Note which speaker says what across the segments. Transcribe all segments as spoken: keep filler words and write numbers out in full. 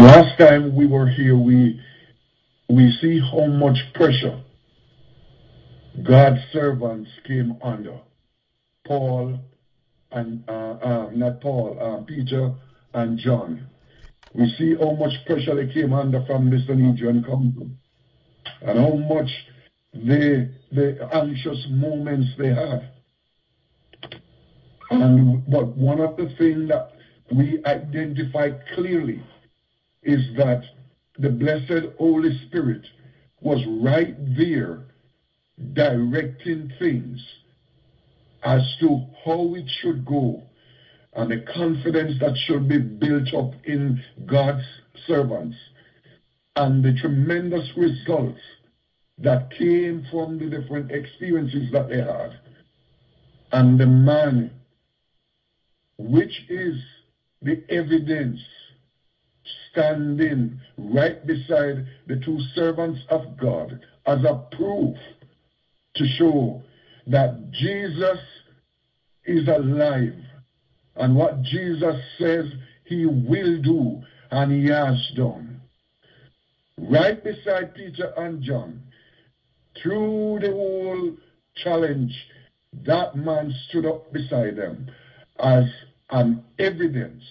Speaker 1: last time we were here, we we see how much pressure God's servants came under. Paul and uh, um, not Paul, um, Peter and John. We see how much pressure they came under from the Sanhedrin council, and how much the the anxious moments they had. And but one of the things that we identify clearly is that the blessed Holy Spirit was right there directing things as to how it should go, and the confidence that should be built up in God's servants, and the tremendous results that came from the different experiences that they had. And the man, which is the evidence, standing right beside the two servants of God as a proof to show that Jesus is alive, and what Jesus says he will do and he has done. Right beside Peter and John, through the whole challenge, that man stood up beside them as an evidence,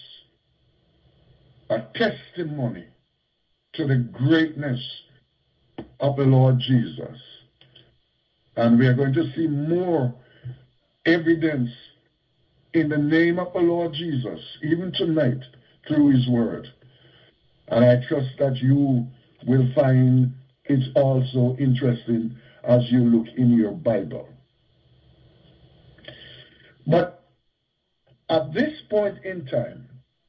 Speaker 1: a testimony to the greatness of the Lord Jesus. And we are going to see more evidence in the name of the Lord Jesus, even tonight, through his word. And I trust that you will find it also interesting as you look in your Bible. But at this point in time,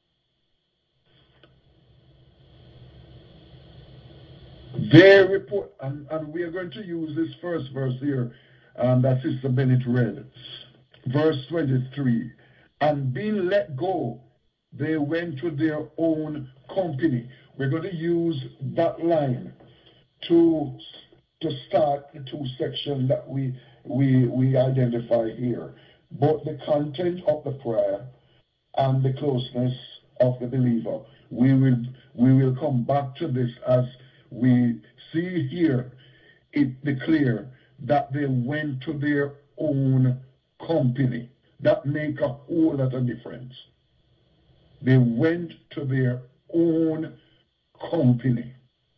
Speaker 1: they report, and, and we are going to use this first verse here um, that Sister Bennett read, verse twenty-three. And being let go, they went to their own company. We're going to use that line to to start the two sections that we we we identify here, both the content of the prayer and the closeness of the believer. We will we will come back to this as we see here it declare that they went to their own company. That make a whole lot of difference. They went to their own company.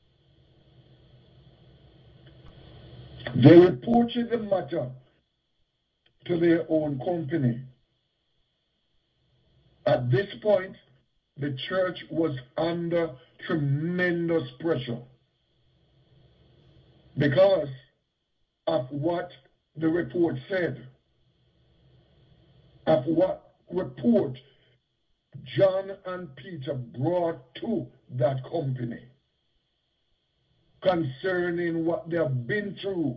Speaker 1: They reported the matter to their own company. At this point, the church was under tremendous pressure because of what the report said, of what report John and Peter brought to that company concerning what they have been through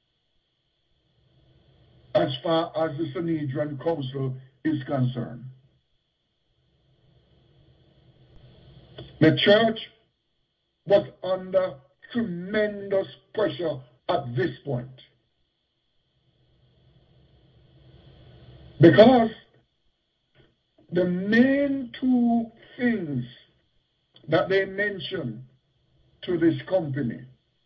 Speaker 1: as far as the Sanhedrin Council is concerned. The church was under tremendous pressure at this point because the main two things that they mention to this company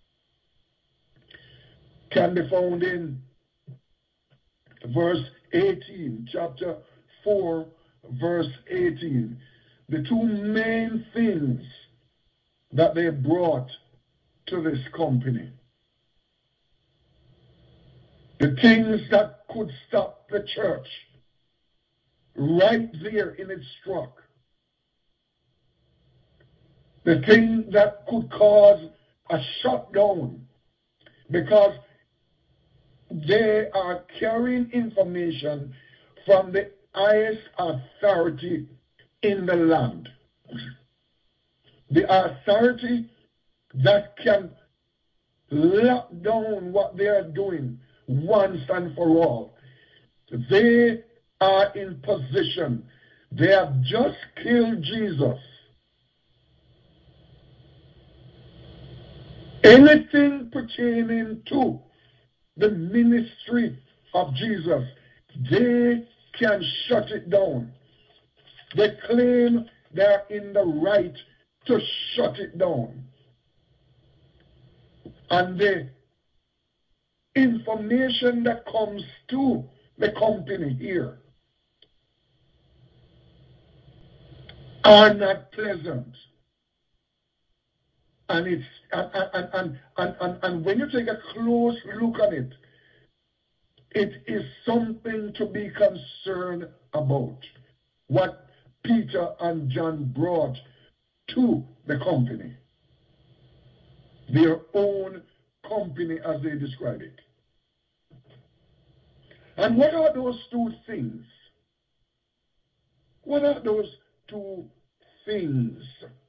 Speaker 1: can be found in verse eighteen, chapter four, verse eighteen. The two main things that they brought to this company, the things that could stop the church right there in its track, the thing that could cause a shutdown because they are carrying information from the highest authority in the land. The authority that can lock down what they are doing once and for all. They are in position. They have just killed Jesus. Anything pertaining to the ministry of Jesus, they can shut it down. They claim they're in the right to shut it down. And the information that comes to the company here are not pleasant. And it's and and, and, and, and, and when you take a close look on it, it is something to be concerned about. What Peter and John brought to the company. Their own company, as they describe it. And what are those two things? What are those two things?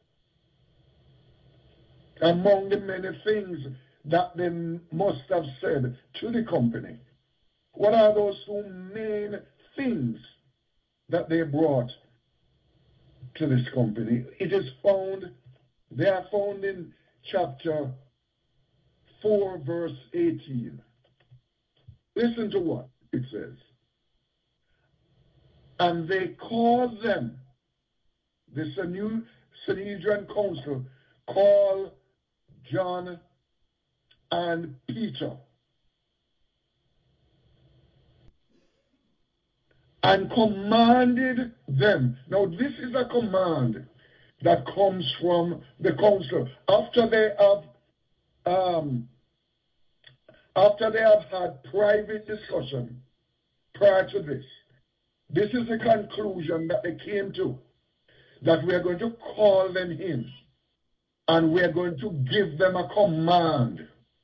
Speaker 1: Among the many things that they must have said to the company. What are those two main things that they brought to this company? It is found, they are found in chapter four, verse eighteen. Listen to what it says. And they called them, the Sanhedrin Council, call John and Peter and commanded them. Now this is a command that comes from the council after they have um, after they have had private discussion prior to this. This is the conclusion that they came to, that we are going to call them in and we are going to give them a command.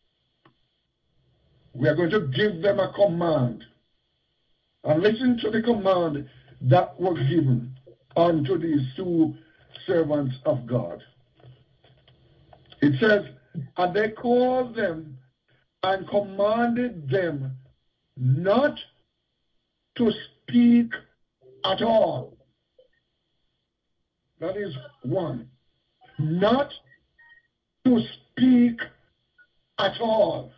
Speaker 1: We are going to give them a command. And listen to the command that was given unto these two servants of God. It says, and they called them and commanded them not to speak at all. That is one. Not to speak at all.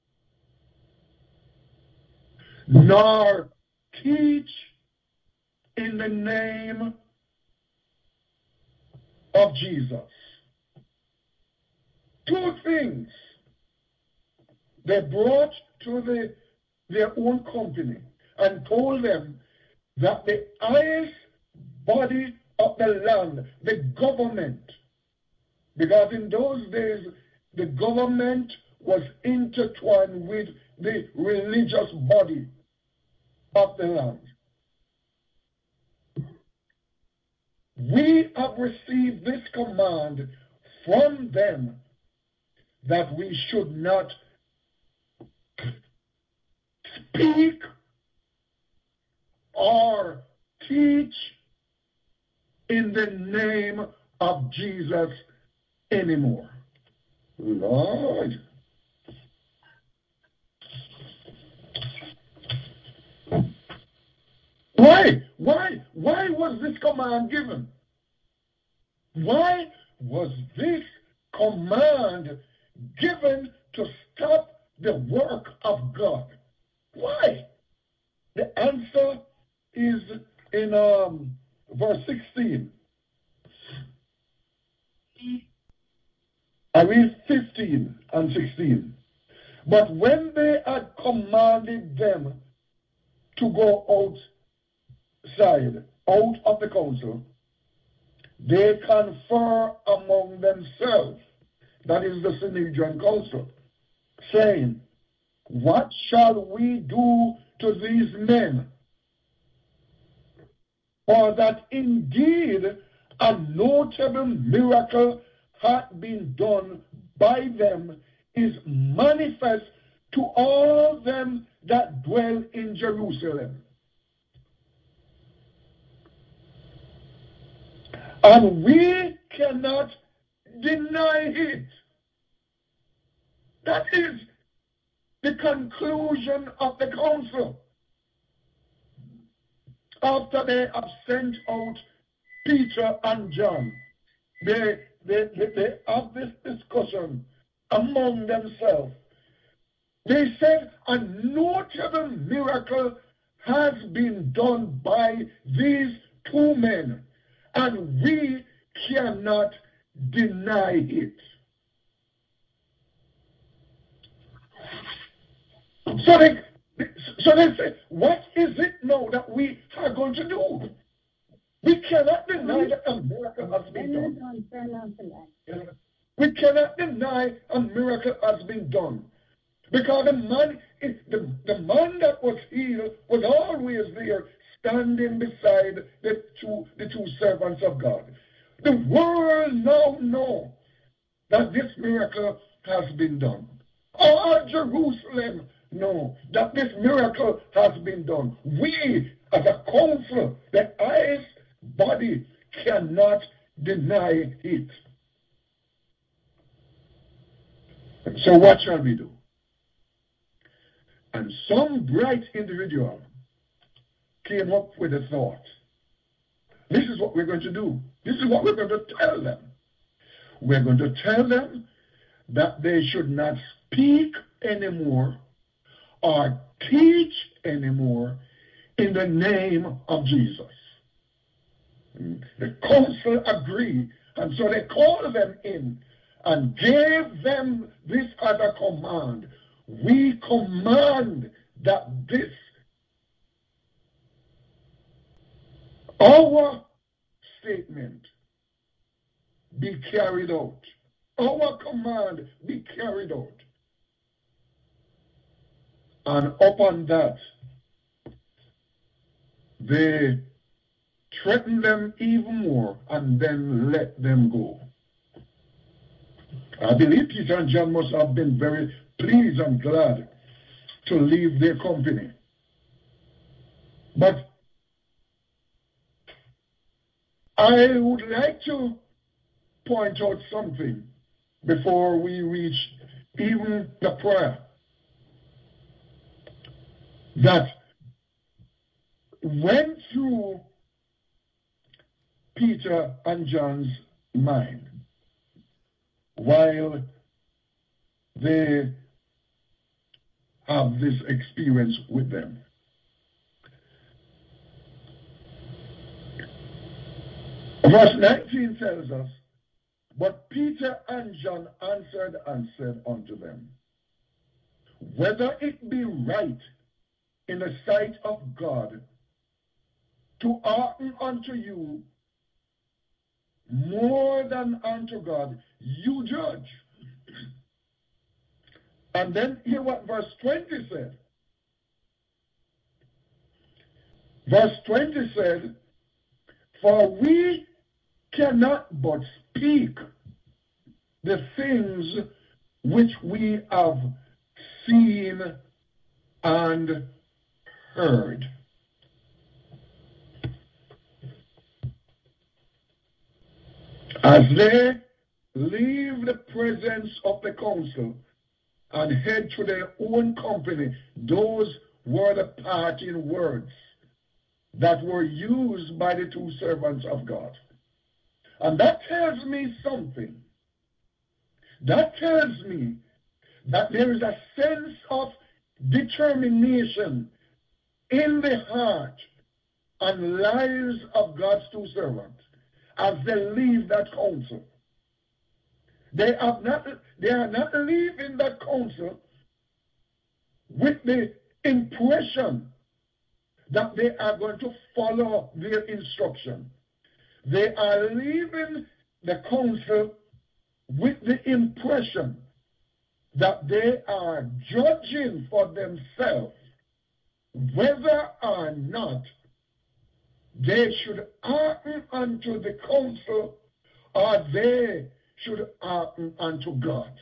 Speaker 1: Nor teach in the name of Jesus. Two things they brought to the, their own company and told them that the highest body of the land, the government, because in those days the government was intertwined with the religious body of the land. We have received this command from them that we should not speak or teach in the name of Jesus anymore. Lord. Why? Why? Why was this command given? Why was this command given to stop the work of God? Why? The answer is in um, verse sixteen. I read fifteen and sixteen. But when they had commanded them to go outside, out of the council, they confer among themselves, that is the Sanhedrin Council, saying, what shall we do to these men? For that indeed a notable miracle hath been done by them is manifest to all them that dwell in Jerusalem. And we cannot deny it. That is the conclusion of the council. After they have sent out Peter and John, they, they, they, they have this discussion among themselves. They said a notable miracle has been done by these two men, and we cannot deny it. So they, so they say, what is it now that we are going to do? We cannot deny that a miracle has been done. We cannot deny a miracle has been done. Because the man, the, the man that was healed was always there, standing beside the two, the two servants of God. The world now knows that this miracle has been done. All Jerusalem know that this miracle has been done. We, as a council, the highest body, cannot deny it. So what shall we do? And some bright individual came up with a thought. This is what we're going to do. This is what we're going to tell them. We're going to tell them that they should not speak anymore or teach anymore in the name of Jesus. The council agreed, and so they called them in and gave them this other command. We command that this, our statement, be carried out. Our command be carried out. And upon that, they threaten them even more and then let them go. I believe Peter and John must have been very pleased and glad to leave their company. But I would like to point out something before we reach even the prayer that went through Peter and John's mind while they have this experience with them. Verse nineteen tells us, but Peter and John answered and said unto them, whether it be right in the sight of God to hearken unto you more than unto God, you judge. And then hear what verse twenty said. Verse twenty said, for we cannot but speak the things which we have seen and heard. As they leave the presence of the council and head to their own company, those were the parting words that were used by the two servants of God. And that tells me something. That tells me that there is a sense of determination in the heart and lives of God's two servants as they leave that council. They have not, they are not leaving that council with the impression that they are going to follow their instruction. They are leaving the council with the impression that they are judging for themselves whether or not they should hearken unto the council or they should hearken unto God.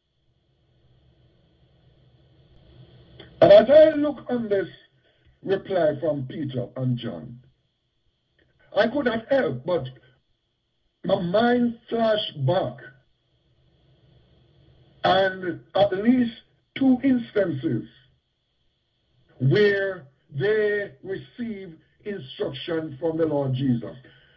Speaker 1: And as I look on this reply from Peter and John, I could not help but my mind flashed back and at least two instances where they receive instruction from the Lord Jesus.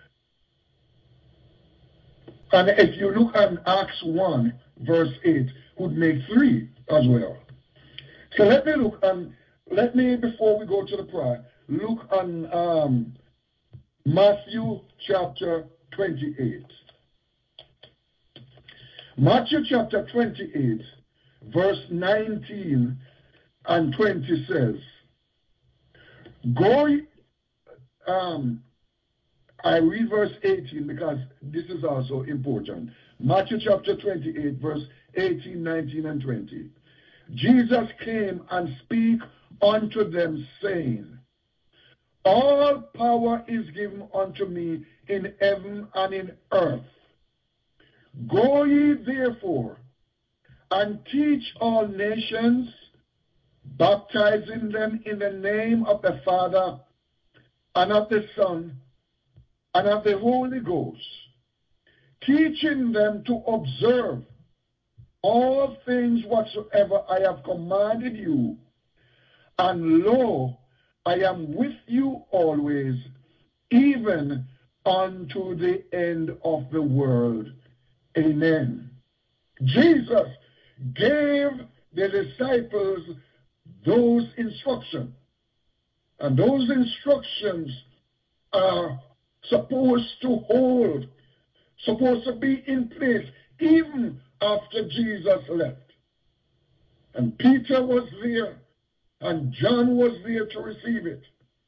Speaker 1: And if you look at Acts one, verse eight, would make three as well. So let me look and let me, before we go to the prayer, look on um, Matthew chapter twenty-eight. Matthew chapter twenty-eight, verse nineteen and twenty says, Go, um, I read verse eighteen because this is also important. Matthew chapter twenty-eight, verse eighteen, nineteen, and twenty. Jesus came and spake unto them, saying, All power is given unto me in heaven and in earth. Go ye therefore and teach all nations, baptizing them in the name of the Father and of the Son and of the Holy Ghost, teaching them to observe all things whatsoever I have commanded you. And lo, I am with you always, even unto the end of the world. Amen. Jesus gave the disciples those instructions. And those instructions are supposed to hold, supposed to be in place even after Jesus left. And Peter was there, and John was there to receive it.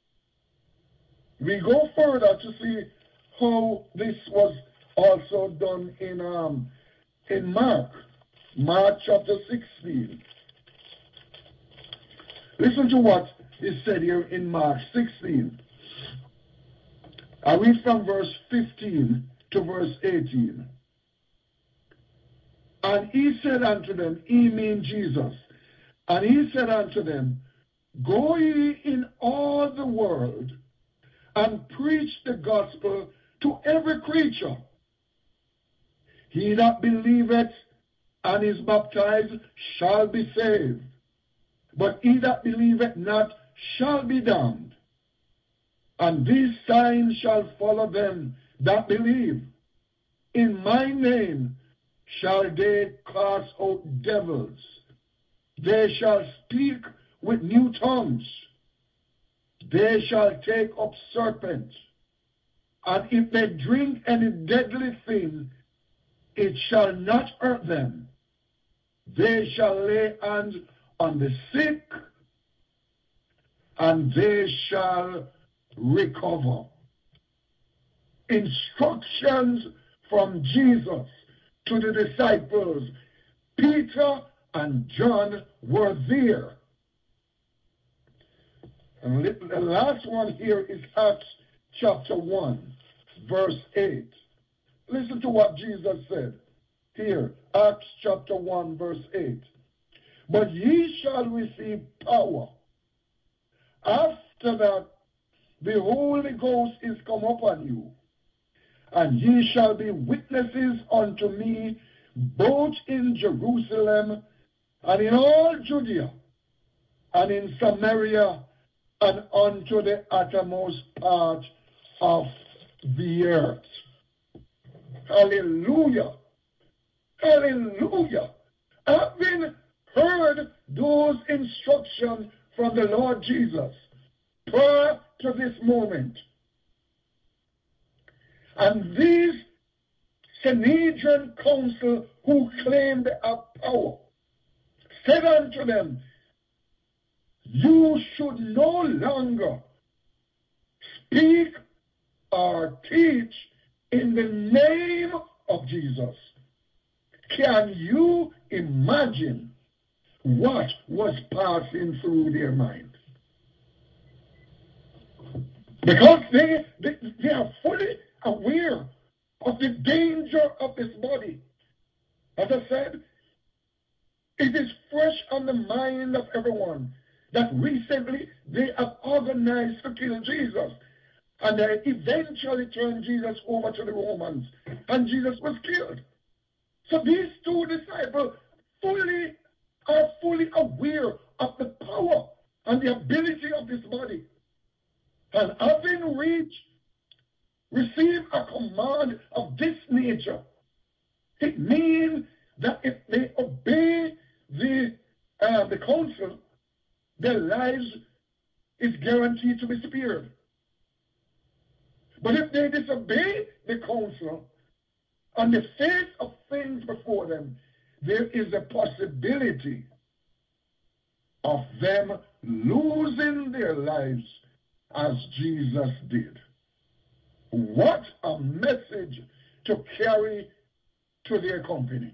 Speaker 1: We go further to see how this was also done in um in Mark, Mark chapter sixteen. Listen to what is said here in Mark sixteen. I read from verse fifteen to verse eighteen. And he said unto them, he mean Jesus, and he said unto them, Go ye in all the world and preach the gospel to every creature. He that believeth and is baptized shall be saved, but he that believeth not shall be damned. And these signs shall follow them that believe. In my name shall they cast out devils. They shall speak with new tongues. They shall take up serpents. And if they drink any deadly thing, it shall not hurt them. They shall lay hands on the sick, and they shall recover. Instructions from Jesus to the disciples. Peter and John were there. And the last one here is Acts chapter one, verse eight. Listen to what Jesus said here, Acts chapter one, verse eight. But ye shall receive power. After that, the Holy Ghost is come upon you, and ye shall be witnesses unto me both in Jerusalem and in all Judea and in Samaria and unto the uttermost part of the earth. Hallelujah. Hallelujah. Having heard those instructions from the Lord Jesus prior to this moment, and these Sanhedrin council who claimed they have power said unto them, you should no longer speak or teach in the name of Jesus. Can you imagine what was passing through their mind? Because they, they, they are fully aware of the danger of this body. As I said, it is fresh on the mind of everyone that recently they have organized to kill Jesus. And they eventually turned Jesus over to the Romans. And Jesus was killed. So these two disciples fully are fully aware of the power and the ability of this body. And having reached, received a command of this nature, it means that if they obey the uh, the counsel, their lives is guaranteed to be spared. But if they disobey the counsel on the face of things before them, there is a possibility of them losing their lives as Jesus did. What a message to carry to their company.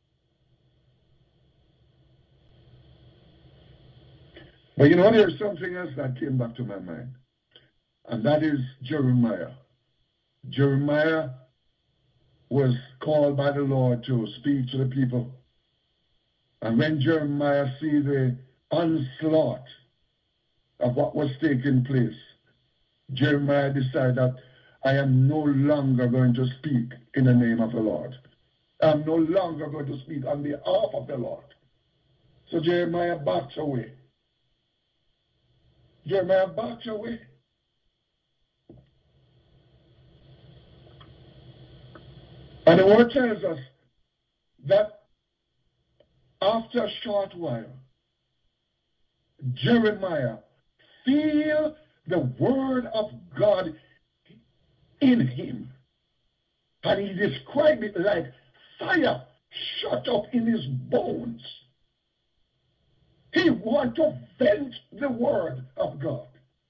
Speaker 1: But you know, there's something else that came back to my mind, and that is Jeremiah. Jeremiah was called by the Lord to speak to the people. And when Jeremiah see the onslaught of what was taking place, Jeremiah decided that I am no longer going to speak in the name of the Lord. I am no longer going to speak on behalf of the Lord. So Jeremiah backs away. Jeremiah backs away. And the word tells us that after a short while, Jeremiah feel the word of God in him. And he described it like fire shut up in his bones. He wants to vent the word of God.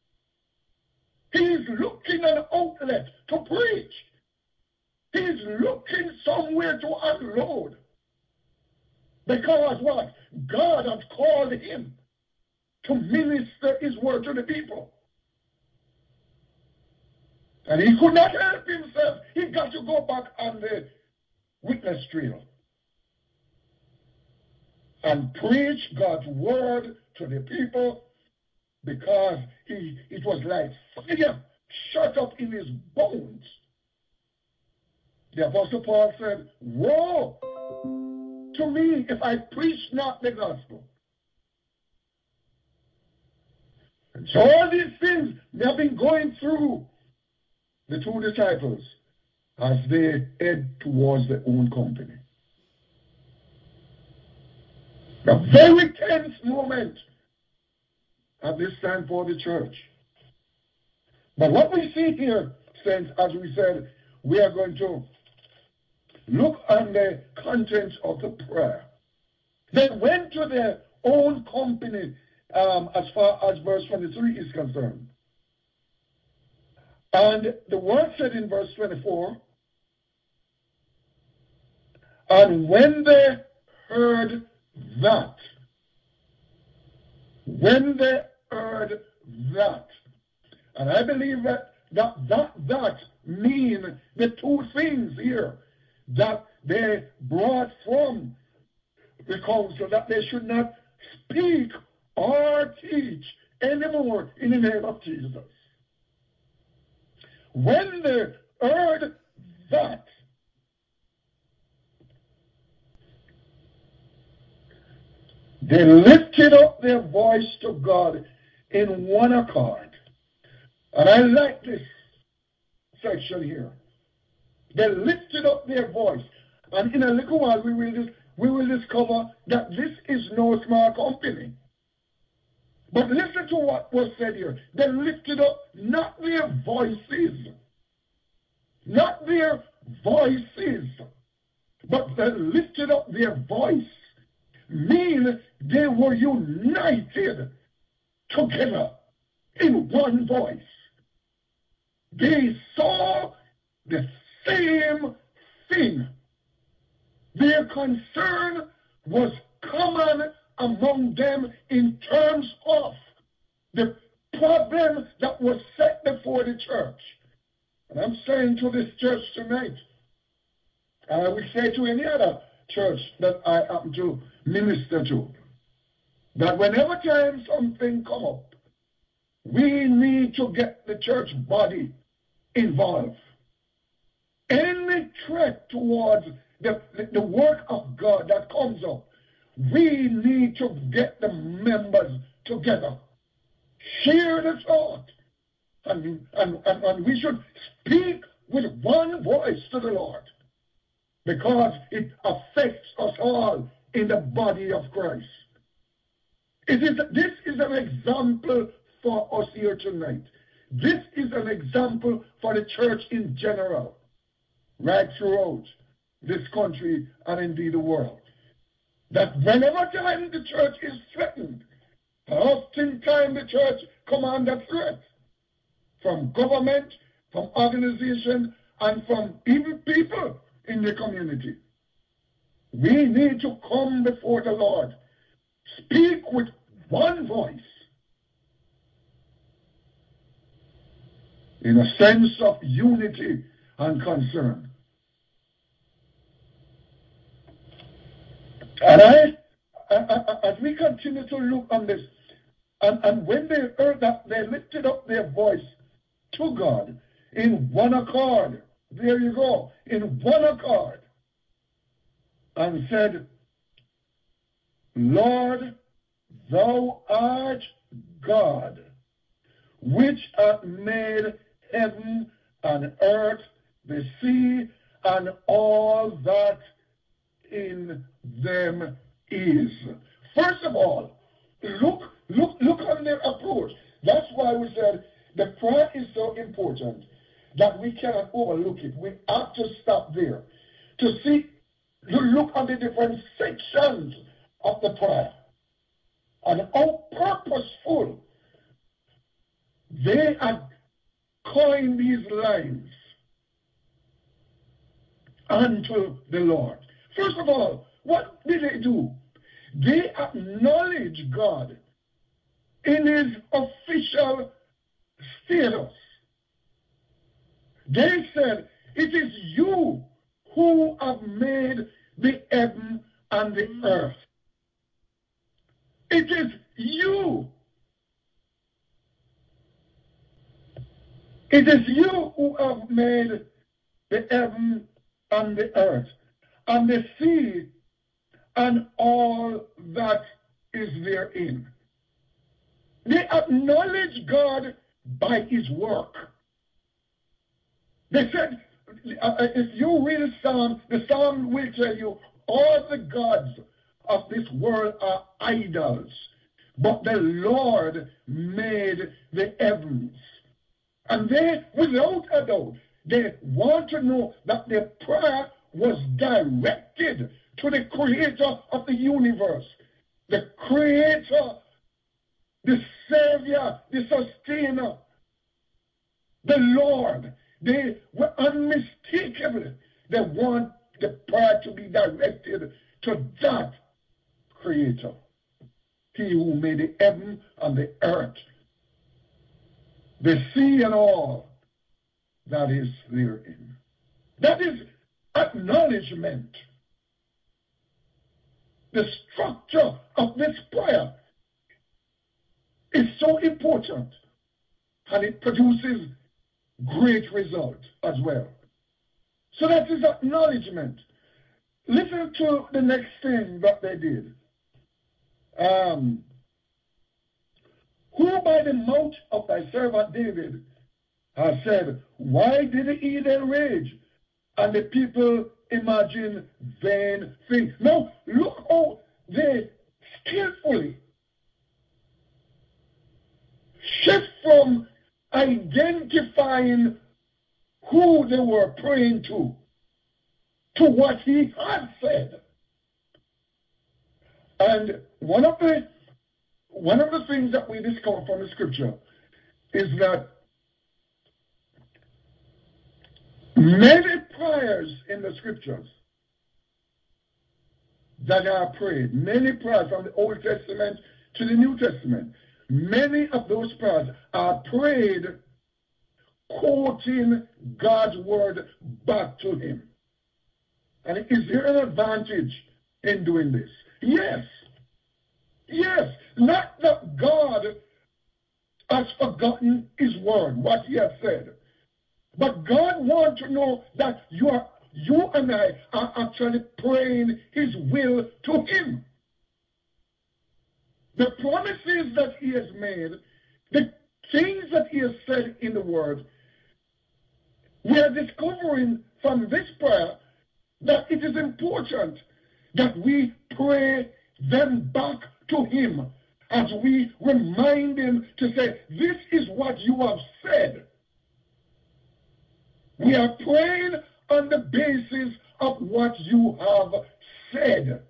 Speaker 1: He's looking an outlet to preach. He's looking somewhere to unload. Because what? God has called him to minister his word to the people. And he could not help himself. He got to go back on the witness trail and preach God's word to the people, because he it was like fire shut up in his bones. The Apostle Paul said, woe to me if I preach not the gospel. And so all these things they have been going through the two disciples as they head towards their own company. A very tense moment at this time for the church. But what we see here, saints, as we said, we are going to look on the contents of the prayer. They went to their own company um, as far as verse twenty-three is concerned. And the word said in verse twenty-four, and when they heard that, when they heard that, and I believe that that that, that mean the two things here that they brought from the council, that they should not speak or teach anymore in the name of Jesus. When they heard that, they lifted up their voice to God in one accord. And I like this section here. They lifted up their voice. And in a little while we will just we will discover that this is no small company. But listen to what was said here. They lifted up not their voices, not their voices, but they lifted up their voice. Mean they were united together in one voice. They saw the same thing. Their concern was common among them in terms of the problem that was set before the church. And I'm saying to this church tonight, and I will say to any other church that I happen to minister to, that whenever time something come up, we need to get the church body involved. Any threat towards the, the, the work of God that comes up, we need to get the members together, share the thought, and, and, and, and we should speak with one voice to the Lord, because it affects us all in the body of Christ. It is, this is an example for us here tonight. This is an example for the church in general, right throughout. this country and indeed the world. That whenever time the church is threatened, oftentimes the church come under threat from government, from organization, and from even people in the community. We need to come before the Lord, speak with one voice, in a sense of unity and concern. And I, I, I, as we continue to look on this, and, and when they heard that, they lifted up their voice to God in one accord. There you go, in one accord. And said, Lord, thou art God, which hath made heaven and earth, the sea, and all that in them is. First of all, look, look, look on their approach. That's why we said the prayer is so important that we cannot overlook it. We have to stop there to see, to look at the different sections of the prayer and how purposeful they are calling these lines unto the Lord. First of all, what did they do? They acknowledge God in his official status. They said, it is you who have made the heaven and the earth. It is you. It is you who have made the heaven and the earth, and the sea, and all that is therein. They acknowledge God by his work. They said, uh, if you read the Psalm, the Psalm will tell you all the gods of this world are idols, but the Lord made the heavens. And they, without a doubt, they want to know that their prayer was directed to the creator of the universe, the creator, the savior, the sustainer, the Lord. They were unmistakable. They want the prayer to be directed to that creator, he who made the heaven and the earth, the sea and all that is therein. That is acknowledgement. The structure of this prayer is so important, and it produces great result as well. So that is acknowledgement. Listen to the next thing that they did. Um, who by the mouth of thy servant David has said, why did he then rage, and the people imagine vain things? Now, look how they skillfully shift from identifying who they were praying to, to what he had said. And one of the one of the things that we discover from the scripture is that many prayers in the scriptures that are prayed, many prayers from the Old Testament to the New Testament, many of those prayers are prayed quoting God's word back to him. And is there an advantage in doing this? Yes. Yes. Not that God has forgotten his word, what he has said. But God wants to know that you are, you and I are actually praying his will to him. The promises that he has made, the things that he has said in the word, we are discovering from this prayer that it is important that we pray them back to him as we remind him to say, this is what you have said. We are praying on the basis of what you have said.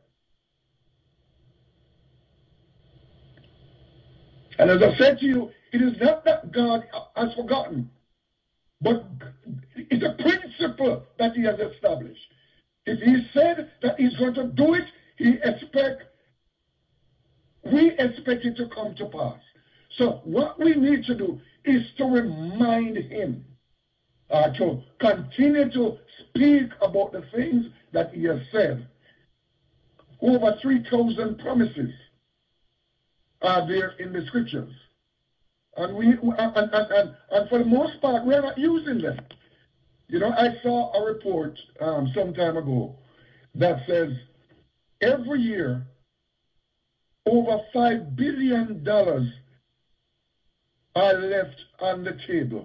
Speaker 1: And as I said to you, it is not that God has forgotten, but it's a principle that he has established. If he said that he's going to do it, he expect, we expect it to come to pass. So what we need to do is to remind him, uh, to continue to speak about the things that he has said. Over three thousand promises are there in the scriptures. And we and, and, and, and for the most part, we're not using them. You know, I saw a report um, some time ago that says every year over five billion dollars are left on the table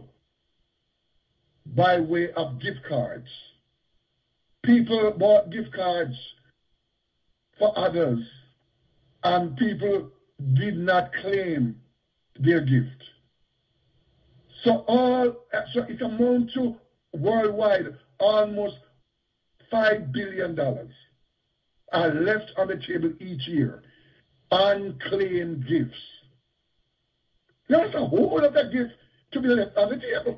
Speaker 1: by way of gift cards. People bought gift cards for others, and people did not claim their gift. So all so it amounts to worldwide almost five billion dollars are left on the table each year, unclaimed gifts. There's a whole lot of gifts to be left on the table.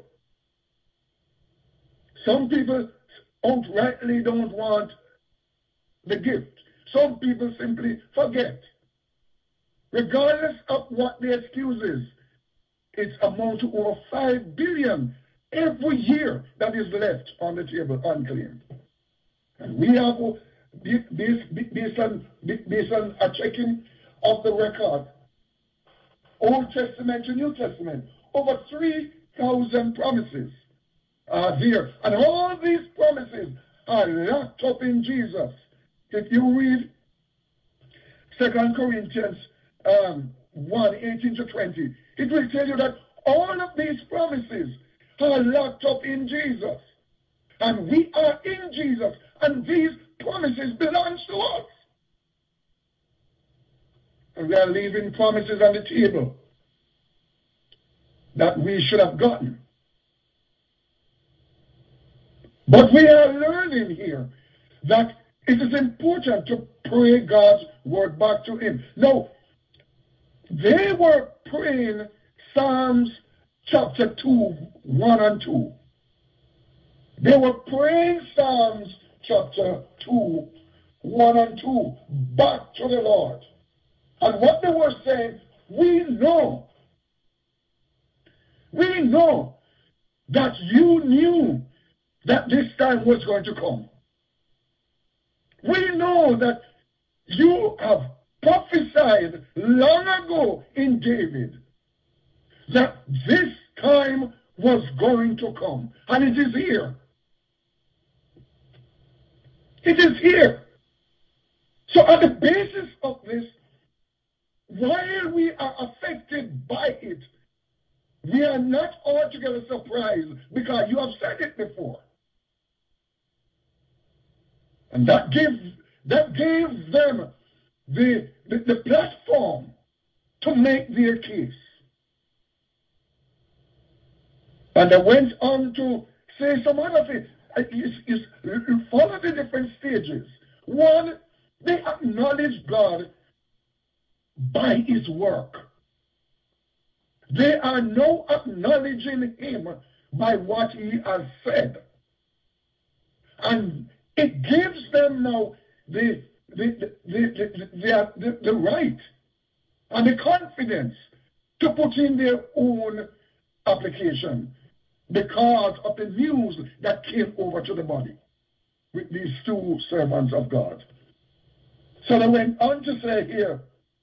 Speaker 1: Some people outrightly don't want the gift. Some people simply forget. Regardless of what the excuse is, it's amount to over five billion every year that is left on the table unclaimed. And we have, based, based, on, based on a checking of the record, Old Testament to New Testament, over three thousand promises are there. And all these promises are locked up in Jesus. If you read Second Corinthians um, one, eighteen to twenty, it will tell you that all of these promises are locked up in Jesus. And we are in Jesus. And these promises belong to us. And we are leaving promises on the table that we should have gotten. But we are learning here that it is important to pray God's word back to him. Now, they were praying Psalms chapter two, one and two. They were praying Psalms chapter two, one and two back to the Lord. And what they were saying, we know, we know that you knew that this time was going to come. We know that you have prophesied long ago in David that this time was going to come. And it is here. It is here. So on the basis of this, while we are affected by it, we are not altogether surprised because you have said it before. And that gave, that gave them the, the, the platform to make their case. And I went on to say some other things. Is, is follow the different stages. One, they acknowledge God by his work. They are now acknowledging him by what he has said. And it gives them now the, the, the, the, the, the, the right and the confidence to put in their own application because of the news that came over to the body with these two servants of God. So they went on to say here,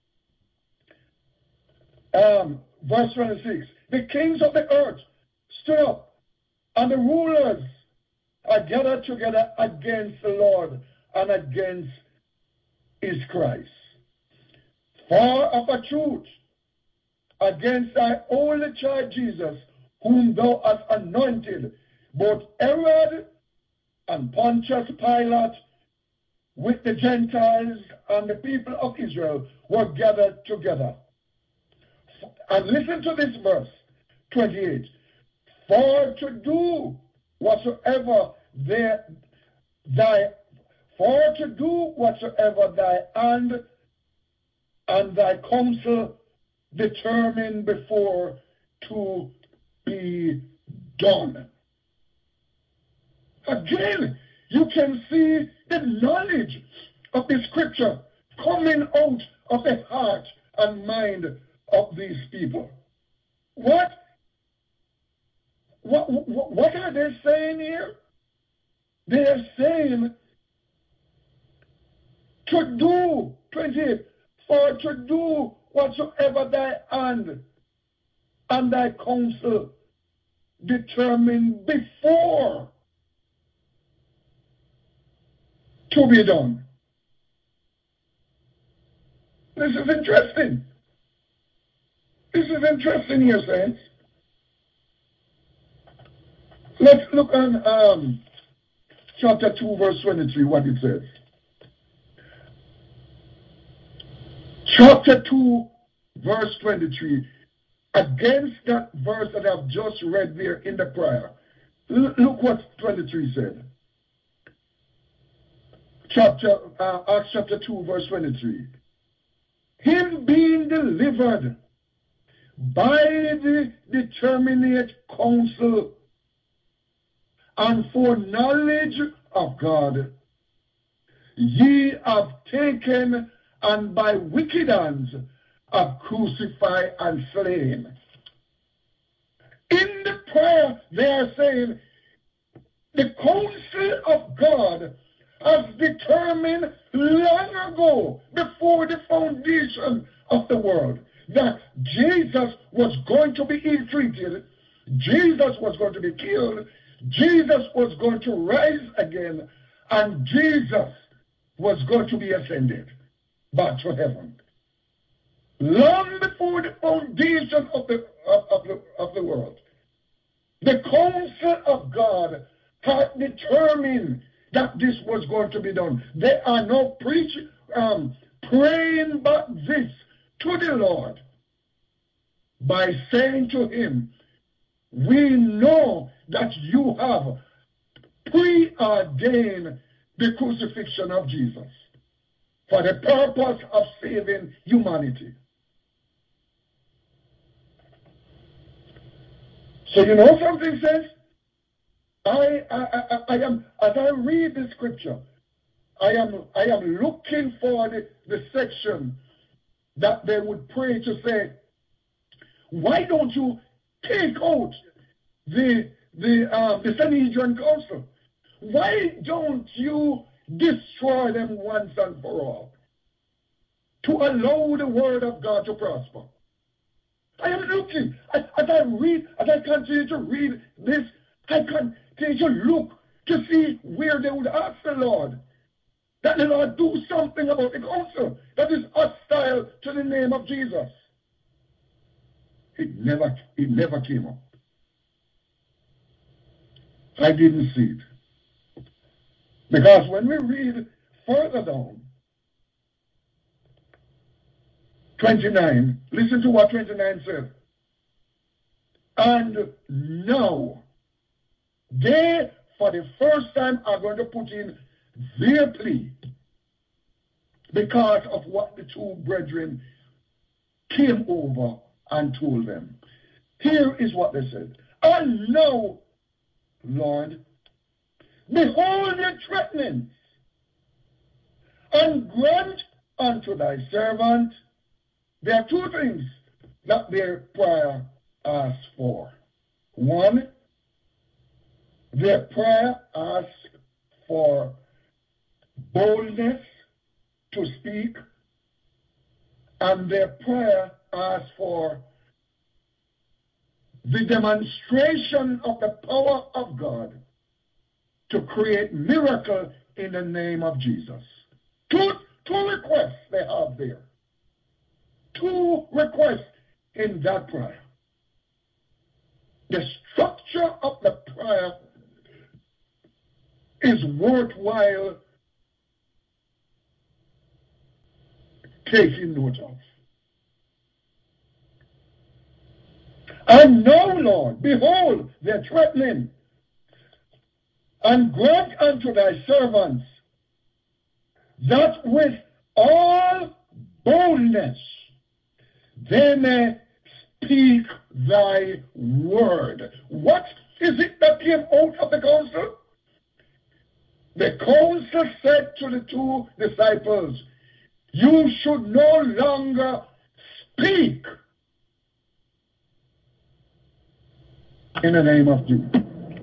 Speaker 1: um, verse twenty-six, the kings of the earth stood up, and the rulers are gathered together against the Lord and against his Christ. For of a truth, against thy only child Jesus, whom thou hast anointed, both Herod and Pontius Pilate, with the Gentiles and the people of Israel, were gathered together. And listen to this verse, twenty-eight. For to do whatsoever they, thy for to do whatsoever thy hand and thy counsel determined before to be done. Again, you can see the knowledge of the scripture coming out of the heart and mind of these people. What? What, what, what are they saying here? They are saying to do, twenty-eight, for to do whatsoever thy hand and thy counsel determined before to be done. This is interesting. This is interesting here, saints. Let's look on um, chapter two, verse twenty-three, what it says. Chapter two, verse twenty-three. Against that verse that I've just read there in the prayer. L- look what twenty-three said. Chapter, uh, Acts chapter two, verse twenty-three. Him being delivered by the determinate counsel and foreknowledge of God, ye have taken and by wicked hands have crucified and slain. In the prayer, they are saying, the counsel of God has determined long ago, before the foundation of the world, that Jesus was going to be ill-treated, Jesus was going to be killed, Jesus was going to rise again, and Jesus was going to be ascended back to heaven. Long before the foundation of the, of, of the, of the world, the counsel of God had determined that this was going to be done. They are now preaching, um, praying back this to the Lord by saying to him, we know that you have preordained the crucifixion of Jesus for the purpose of saving humanity. So you know something, says? I, I, I, I am, as I read the scripture, I am, I am looking for the, the section that they would pray to say, why don't you take out the, the, um, the Sanhedrin Council? Why don't you destroy them once and for all to allow the word of God to prosper? I am looking, as, as I read, as I continue to read this, I continue to look to see where they would ask the Lord that the Lord do something about the council that is hostile to the name of Jesus. It never, it never came up. I didn't see it. Because when we read further down, twenty-nine, listen to what twenty-nine says. And now, they, for the first time, are going to put in their plea because of what the two brethren came over and told them. Here is what they said. And now, Lord, behold their threatenings, and grant unto thy servant. There are two things that their prayer asks for. One, their prayer asks for boldness to speak, and their prayer asks for the demonstration of the power of God to create miracle in the name of Jesus. Two, two requests they have there. Two requests in that prayer. The structure of the prayer is worthwhile taking note of. And now, Lord, behold, they're threatening. and grant unto thy servants that with all boldness they may speak thy word. What is it that came out of the council? The council said to the two disciples, you should no longer speak in the name of Jesus.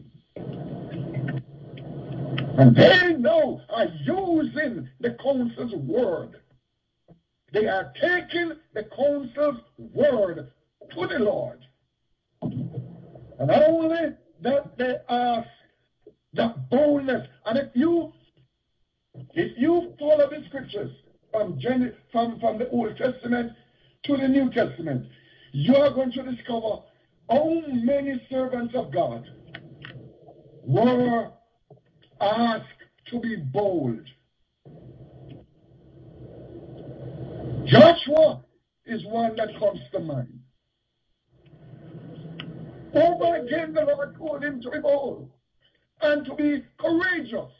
Speaker 1: And they now are using the council's word. They are taking the council's word to the Lord. And not only that, they ask that boldness. And if you if you follow the scriptures from, Gen- from, from the Old Testament to the New Testament, you are going to discover how many servants of God were asked to be bold. Joshua is one that comes to mind. Over again, the Lord told him to be bold and to be courageous.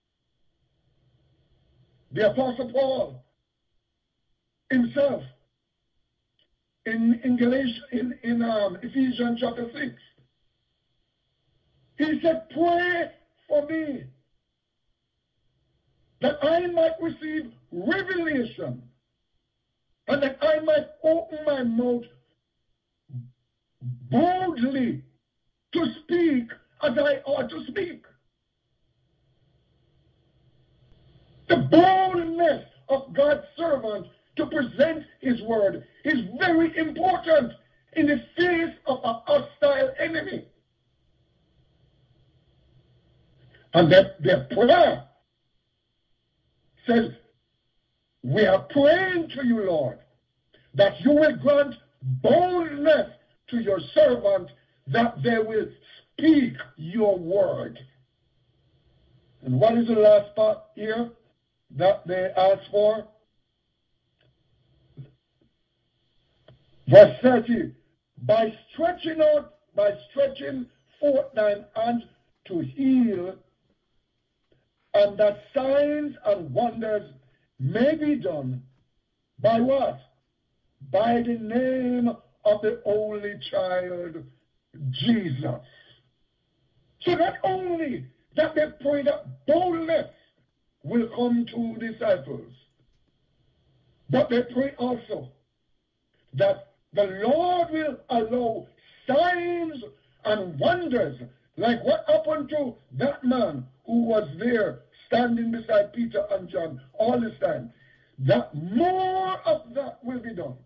Speaker 1: The Apostle Paul himself, in, in Galatians, in, in um, Ephesians chapter six, he said, pray for me that I might receive revelation and that I might open my mouth boldly to speak as I ought to speak. The boldness of God's servant to present his word is very important in the face of a hostile enemy. And that their prayer says, we are praying to you, Lord, that you will grant boldness to your servant, that they will speak your word. And what is the last part here that they ask for? Verse thirty, by stretching out, by stretching forth thine hand to heal, and that signs and wonders may be done by what? By the name of the only child, Jesus. So not only that they pray that boldness will come to disciples, but they pray also that the Lord will allow signs and wonders, like what happened to that man who was there standing beside Peter and John all this time, that more of that will be done.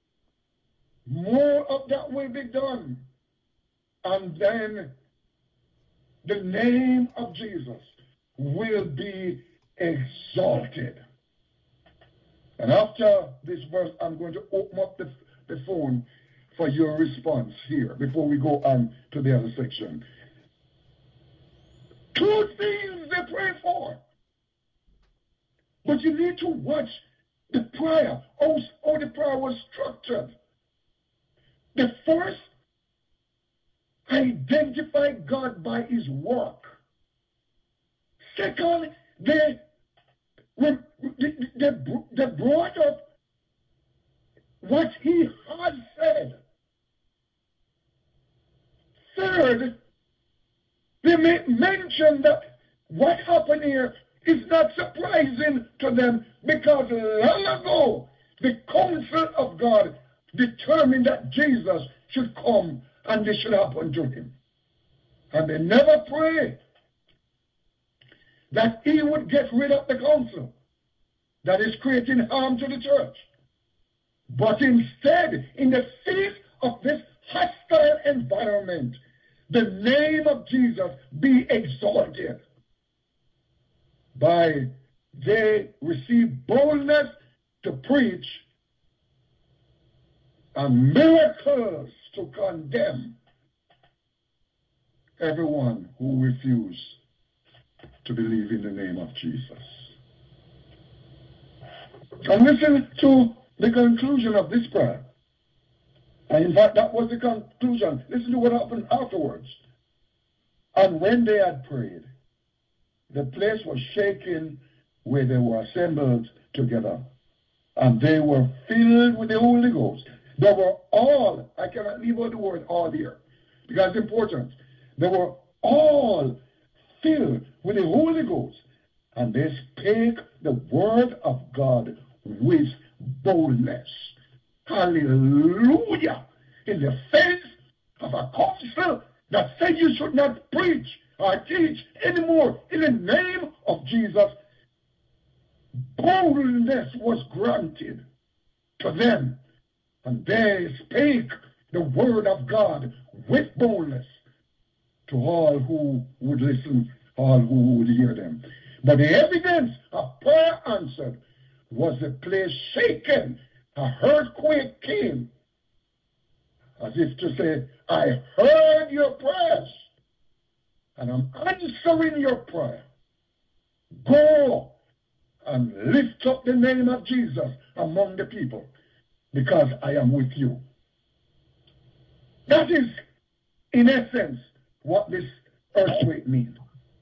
Speaker 1: More of that will be done. And then the name of Jesus will be exalted. And after this verse, I'm going to open up the, the phone for your response here before we go on to the other section. Two things they pray for. But you need to watch the prayer, how, how the prayer was structured. The first, identify God by his work. Second, they, they, they, they brought up what he had said. Third, they may mention that what happened here is not surprising to them, because long ago the council of God determined that Jesus should come and this should happen to him. And they never pray that he would get rid of the council that is creating harm to the church. But instead, in the face of this hostile environment, the name of Jesus be exalted. By they receive boldness to preach and miracles to condemn everyone who refuse to believe in the name of Jesus. And listen to the conclusion of this prayer. And in fact, that was the conclusion. Listen to what happened afterwards. And when they had prayed, the place was shaken where they were assembled together. And they were filled with the Holy Ghost. They were all, I cannot leave out the word all here, because it's important. They were all filled with the Holy Ghost. And they spake the word of God with boldness. Hallelujah. In the face of a council that said you should not preach or teach anymore in the name of Jesus, boldness was granted to them. And they spake the word of God with boldness to all who would listen, all who would hear them. But the evidence of prayer answered was the place shaken. A earthquake came, as if to say, I heard your prayers, and I'm answering your prayer. Go and lift up the name of Jesus among the people, because I am with you. That is, in essence, what this earthquake means.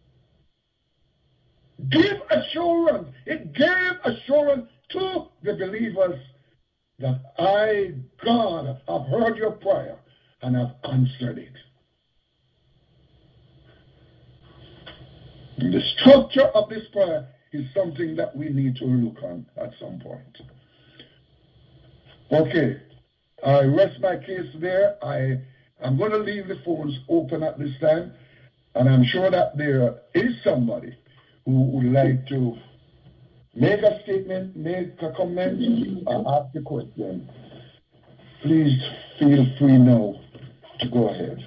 Speaker 1: Give assurance. It gave assurance to the believers that I, God, have heard your prayer and have answered it. And the structure of this prayer is something that we need to look on at some point. Okay, I rest my case there. I am going to leave the phones open at this time, and I'm sure that there is somebody who would like to make a statement, make a comment, or ask a question. Please feel free now to go ahead.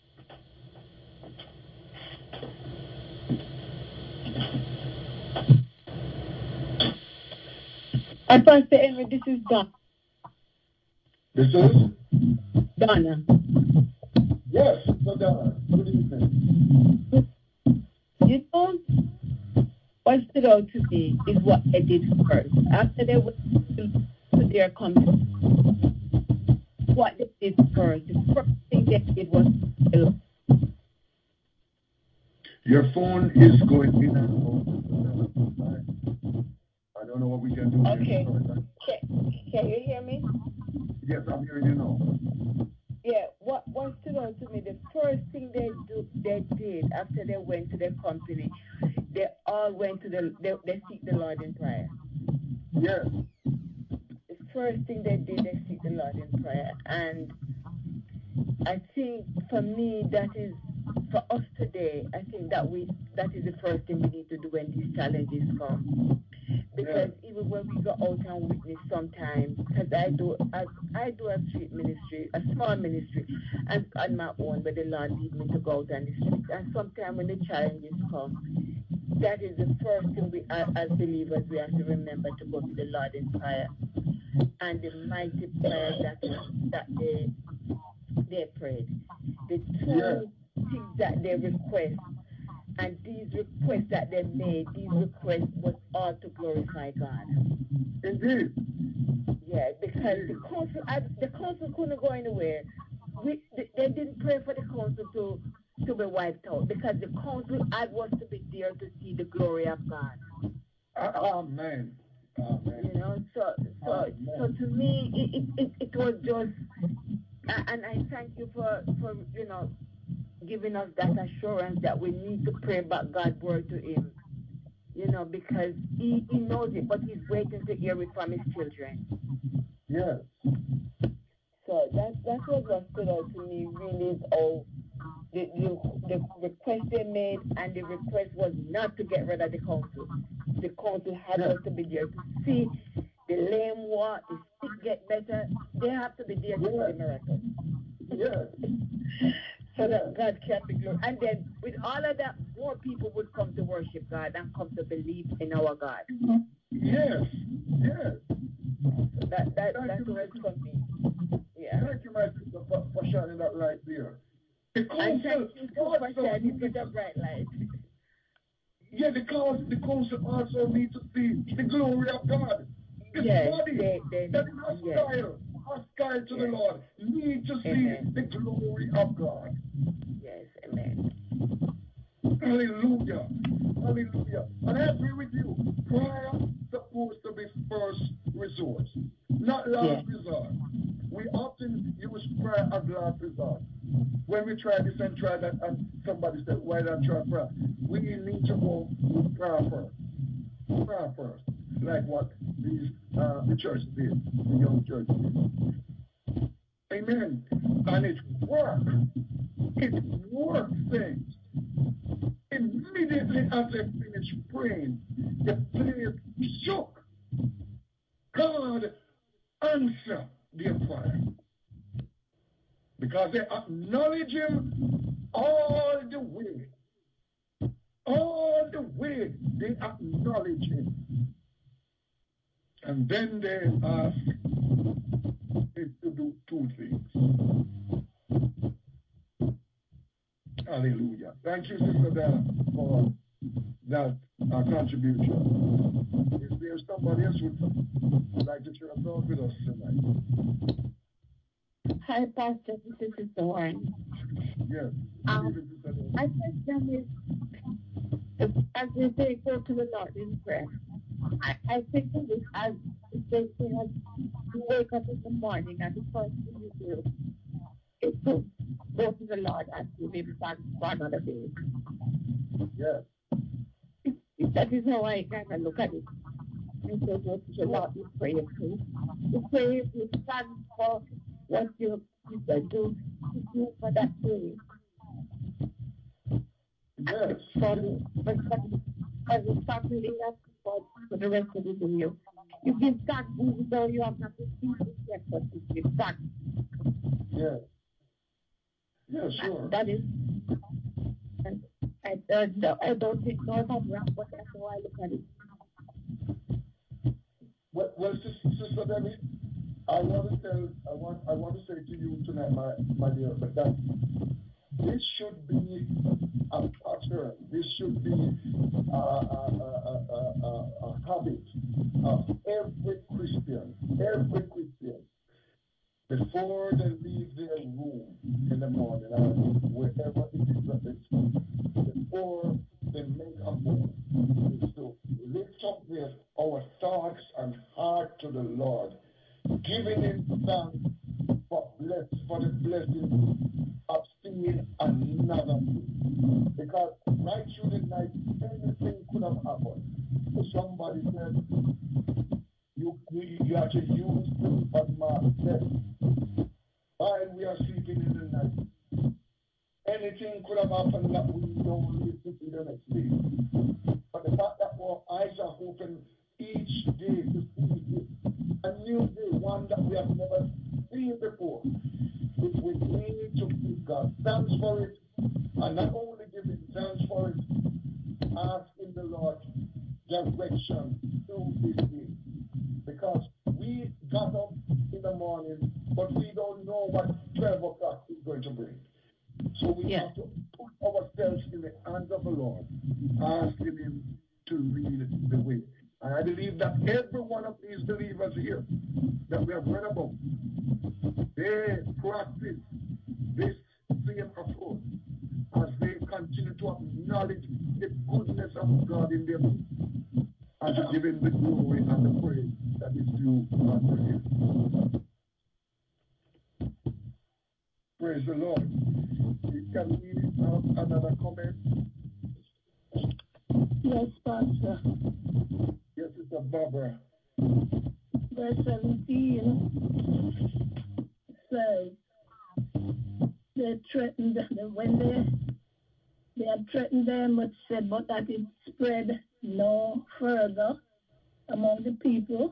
Speaker 2: Hi, Pastor Henry, this is Donna.
Speaker 1: This is?
Speaker 2: Donna.
Speaker 1: Yes, so Donna. Good evening.
Speaker 2: You know, what stood out to me is what they did first. After they went to their company, what they did first, the first thing they did was
Speaker 1: your phone is going in and out. I don't know what we can do.
Speaker 2: Okay. Can, can you hear me?
Speaker 1: Yes, I'm hearing you now.
Speaker 2: Yeah, what what stood out to me, the first thing they do they did after they went to their company, they all went to the they, they seek the Lord in prayer.
Speaker 1: Yes.
Speaker 2: The first thing they did, they seek the Lord in prayer. And I think for me that is for us today, I think that we that is the first thing we need to do when these challenges come. Because yeah. even when we go out and witness sometimes, because I do I, I do a street ministry, a small ministry, and on my own, where the Lord lead me to go out on the street. And sometimes when the challenges come, that is the first thing we, as believers, we have to remember to go to the Lord in prayer. And the mighty prayers that that they they prayed, the two yeah. things that they request. And these requests that they made, these requests was all to glorify God.
Speaker 1: Indeed.
Speaker 2: Yeah, because Indeed. the council, the council couldn't go anywhere. We, they didn't pray for the council to, to be wiped out, because the council had was to be there to see the glory of God.
Speaker 1: Amen. Amen.
Speaker 2: You know, so so Amen. so to me, it, it, it was just, and I thank you for, for you know, giving us that assurance that we need to pray back God's word to him, you know, because he, he knows it, but he's waiting to hear it from his children.
Speaker 1: Yes.
Speaker 2: So that that's what was stood out to me really is all the, the the request they made, and the request was not to get rid of the council. The council had yes. us to be there to see the lame walk, the sick get better. They have to be there to yes. see the miracle.
Speaker 1: Yes.
Speaker 2: So that God can be glorified. And then with all of that, more people would come to worship God and come to believe in our God.
Speaker 1: Yes, yes.
Speaker 2: So that that that's what for me. Yeah.
Speaker 1: Thank you, my sister, for, for shining that light there. The council,
Speaker 2: and thank you too for shining such a bright light.
Speaker 1: Yeah, the council, the council also need to see the glory of God. This
Speaker 2: yes,
Speaker 1: body
Speaker 2: they, they,
Speaker 1: that is hostile, yes. hostile to yes. the Lord, need to see amen. the glory of God.
Speaker 2: Yes, amen.
Speaker 1: Hallelujah. Hallelujah. And I agree with you. Prayer supposed to be first resort, not last
Speaker 2: Yeah.
Speaker 1: resort. We often use prayer as last resort. When we try this and try that, and somebody said, why not try prayer? We need to go with prayer first. Prayer first. Like what these uh, the church did, the young church did. Amen. And it worked. It worked things. Immediately as they finished praying, the place shook. God answered their prayer. Because they acknowledge him all the way. All the way they acknowledge him. And then they ask him to do two things. Hallelujah. Thank you, Sister Dana, for that uh, contribution. Is there somebody else who would like to share a thought with us tonight?
Speaker 3: Hi, Pastor. This is Sister Warren.
Speaker 1: Yes.
Speaker 3: Um, my question is, as they say, go to the Lord in prayer. I, I think of it as the same thing as you wake up in the morning and the first thing you do is to go to the Lord and give him thanks for another day.
Speaker 1: Yes.
Speaker 3: That is how I kind of look at it. I say, go to the Lord in prayer. You pray with thanks for what you, you can do, to do for that day.
Speaker 1: Yes.
Speaker 3: For the, for, for the family and for, for the rest of the day. You, you give thanks even though you have not received it yet, but you give thanks.
Speaker 1: Yes. Yeah, sure.
Speaker 3: That, that is, I, uh, no, I don't think no if I'm wrong, but that's how I look at it.
Speaker 1: Well, well Sister Debbie, I want to tell, I want, I want to say to you tonight, my, my dear, but that this should be a pattern. This should be a, a, a, a, a, a habit of every Christian, every Christian, before they leave their room in the morning or wherever it is that they sleep, before they make a move, is to lift up their, our thoughts and heart to the Lord, giving him thanks for, bless, for the blessing of seeing another day. Because right through the night, anything could have happened. Somebody said, you, you, you have to use what Mark said. While we are sleeping in the night, anything could have happened that we don't live to see the next day. But the fact that our eyes are open each day to see a new day, one that we have never seen before, we need to give God thanks for it, and not only give him thanks for it, asking the Lord direction through this day. Because we got up in the morning, but we don't know what twelve o'clock is going to bring. So we yeah. have to put ourselves in the hands of the Lord, asking him to lead the way. And I believe that every one of these believers here that we have read about, they practice this same approach as they continue to acknowledge the goodness of God in their midst and to give him the glory and the praise that is due unto him. Praise the Lord. Can we have another comment?
Speaker 4: Yes, Pastor.
Speaker 1: Yes, Sister Barbara.
Speaker 4: Verse seventeen says, they threatened them when they they had threatened them, but said, but that it spread no further among the people.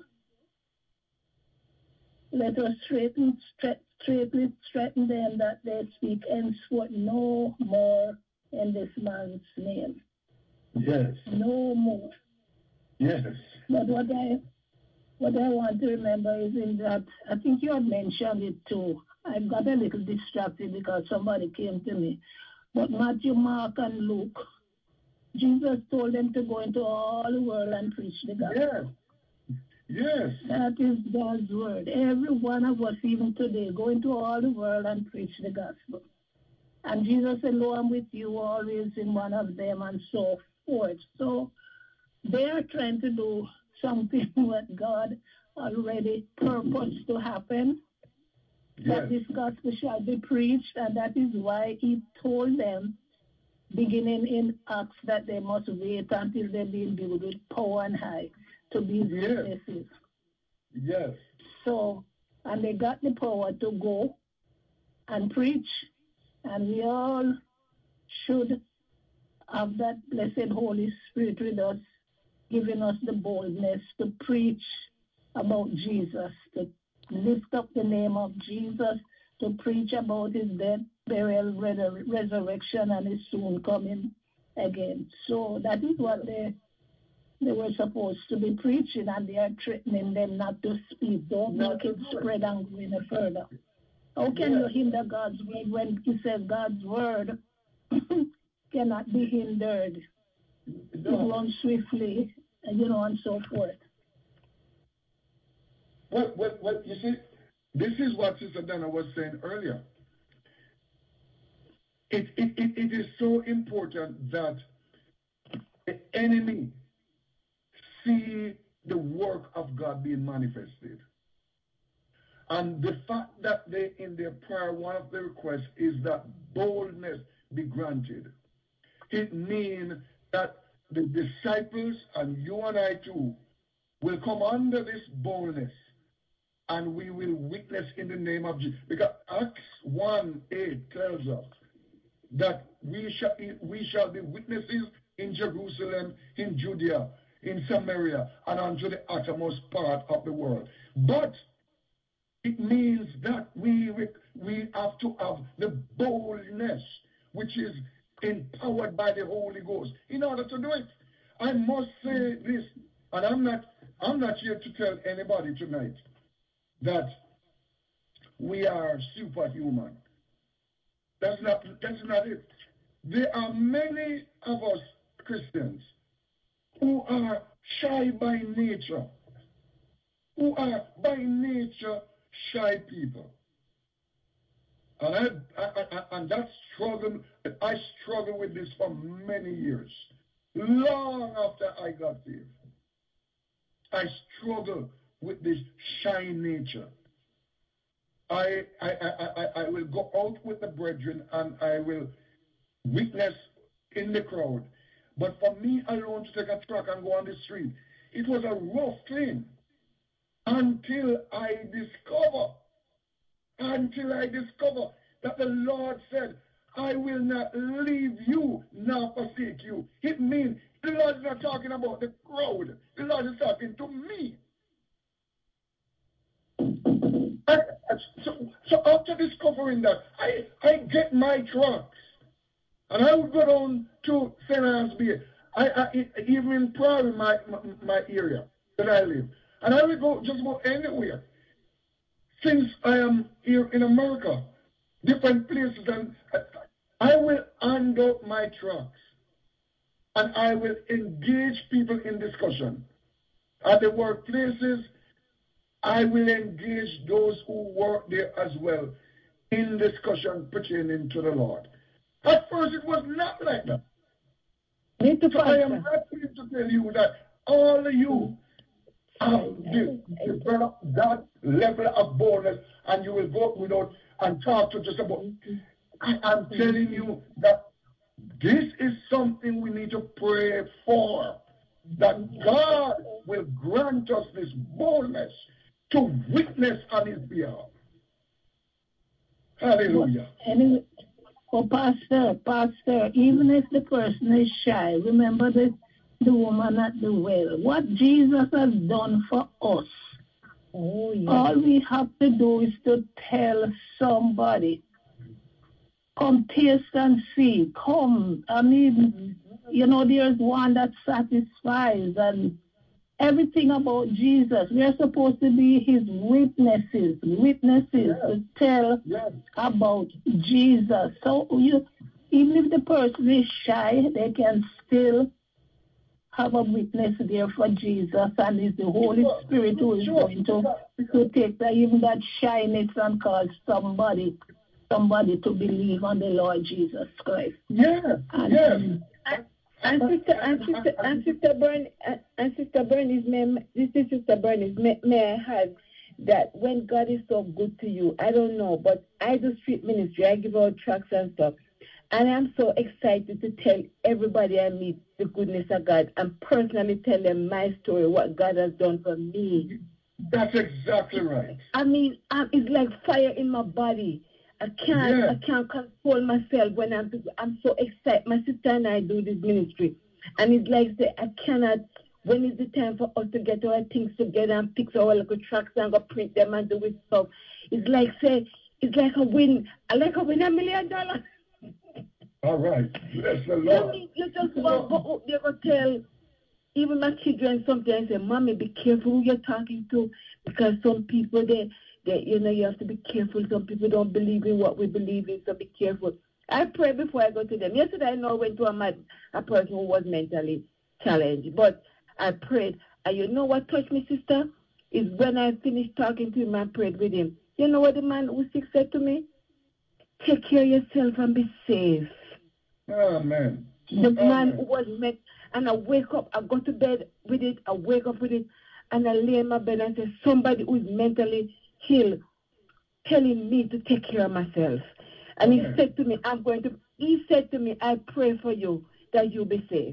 Speaker 4: Let us straightly, straightly threaten them that they speak henceforth no more in this man's name.
Speaker 1: Yes.
Speaker 4: No more.
Speaker 1: Yes.
Speaker 4: But what I what I want to remember is in that, I think you had mentioned it too. I got a little distracted because somebody came to me. But Matthew, Mark, and Luke, Jesus told them to go into all the world and preach the gospel.
Speaker 1: Yes. Yes.
Speaker 4: That is God's word. Every one of us, even today, go into all the world and preach the gospel. And Jesus said, lo, I'm with you always in one of them, and so forth. So they are trying to do something what God already purposed to happen,
Speaker 1: Yes.
Speaker 4: that this gospel shall be preached, and that is why he told them, beginning in Acts, that they must wait until they've been built with power and high to be his
Speaker 1: Yes.
Speaker 4: witnesses.
Speaker 1: Yes.
Speaker 4: So, and they got the power to go and preach, and we all should have that blessed Holy Spirit with us, giving us the boldness to preach about Jesus, to lift up the name of Jesus, to preach about his death, burial, resurrection, and his soon coming again. So that is what they they were supposed to be preaching, and they are threatening them not to speak. Don't
Speaker 1: Not
Speaker 4: make it
Speaker 1: to
Speaker 4: spread and go any further. How can
Speaker 1: Yes.
Speaker 4: you hinder God's word when he says God's word cannot be hindered?
Speaker 1: No.
Speaker 4: It runs swiftly, and you know, and so forth.
Speaker 1: Well, well, well, you see, this is what Sister Dana was saying earlier. It, it, it, it is so important that the enemy see the work of God being manifested. And the fact that they, in their prayer, one of the requests is that boldness be granted. It means that the disciples and you and I too will come under this boldness, and we will witness in the name of Jesus. Because Acts one eight tells us that we shall, we shall be witnesses in Jerusalem, in Judea, in Samaria, and unto the uttermost part of the world. But it means that we, we have to have the boldness, which is empowered by the Holy Ghost, in order to do it. I must say this, and I'm not, I'm not here to tell anybody tonight that we are superhuman. That's not, that's not it. There are many of us Christians who are shy by nature, who are by nature shy people. And I, I, I and that struggle, I struggled with this for many years. Long after I got saved, I struggled with this shy nature. I, I, I, I, I will go out with the brethren and I will witness in the crowd. But for me alone to take a truck and go on the street, it was a rough thing until I discover, until I discover that the Lord said, I will not leave you nor forsake you. It means the Lord is not talking about the crowd. The Lord is talking to me. I, so, so after discovering that, I, I get my trucks. And I would go down to Saint Anne's Bay, I, I, even in Prairie, my, my, my area that I live. And I would go just about anywhere. Since I am here in America, different places, and I, I will hand out my trucks. And I will engage people in discussion. At the workplaces, I will engage those who work there as well in discussion pertaining to the Lord. At first, it was not like that. So I am happy to tell you that all of you have developed that level of boldness, and you will go without and talk to just about. I am telling you that this is something we need to pray for, that God will grant us this boldness to witness on his behalf. Hallelujah.
Speaker 4: Anyway, oh, Pastor, Pastor, even if the person is shy, remember the, the woman at the well. What Jesus has done for us, oh, yeah. All we have to do is to tell somebody, come taste and see, come. I mean, you know, there's one that satisfies, and everything about Jesus, we are supposed to be his witnesses, witnesses yes. to tell yes. about Jesus. So you, even if the person is shy, they can still have a witness there for Jesus, and it's the Holy sure. Spirit who is sure. going to, to take that, even that shyness and cause somebody somebody to believe on the Lord Jesus Christ.
Speaker 1: Yeah,
Speaker 4: and,
Speaker 1: yes.
Speaker 4: Um,
Speaker 2: And sister, and sister, and sister Bernie, and, and sister Bernice, may, this is sister Bernice. May, may I have that when God is so good to you? I don't know, but I do street ministry. I give out tracts and stuff, and I'm so excited to tell everybody I meet the goodness of God and personally tell them my story, what God has done for me.
Speaker 1: That's exactly right.
Speaker 2: I mean, I'm, it's like fire in my body. I can't, yeah. I can't control myself when I'm. I'm so excited. My sister and I do this ministry, and it's like say I cannot. When is the time for us to get our things together and fix our little tracks and go print them and do it stuff? It's like say, it's like a win. I like a win a million dollars.
Speaker 1: All right, bless the Lord.
Speaker 2: I mean, you just want go up there go tell even my children sometimes say, "Mommy, be careful who you're talking to, because some people they." That, you know, you have to be careful. Some people don't believe in what we believe in, so be careful. I pray before I go to them. Yesterday, I know I went to a, a person who was mentally challenged, but I prayed. And you know what touched me, sister? Is when I finished talking to him, I prayed with him. You know what the man who sick said to me? Take care of yourself and be safe.
Speaker 1: Amen.
Speaker 2: The
Speaker 1: Amen.
Speaker 2: man who was meant, and I wake up, I go to bed with it, I wake up with it, and I lay in my bed and say, somebody who is mentally ill telling me to take care of myself. And okay. he said to me, I'm going to, he said to me, I pray for you that you'll be safe.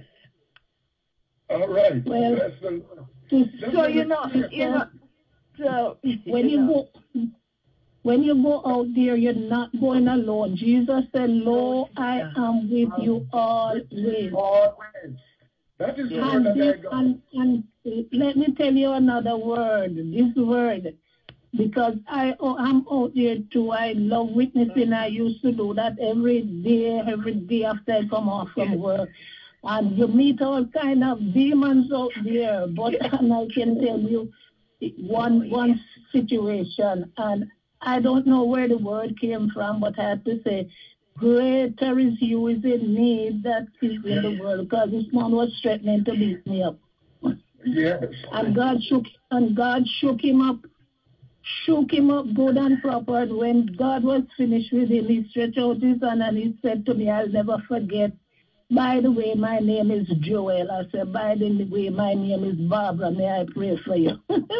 Speaker 1: All right.
Speaker 4: Well,
Speaker 2: so, so you know, you know, so
Speaker 4: when you, you know. go, when you go out there, you're not going alone. Jesus said, "Lo, I am with you always."
Speaker 1: Always. That is the word that I got.
Speaker 4: And, and let me tell you another word. This word. Because I, oh, I'm out there too. I love witnessing. I used to do that every day, every day after I come off from work. And you meet all kind of demons out there. But and I can tell you one one situation. And I don't know where the word came from, but I have to say, greater is you is in me that is in the world. Because this man was threatening to beat me up.
Speaker 1: Yes.
Speaker 4: And God shook and God shook him up. Shook him up good and proper, and when God was finished with him, he stretched out his hand and he said to me, I'll never forget. By the way, my name is Joel. I said, by the way, my name is Barbara. May I pray for you?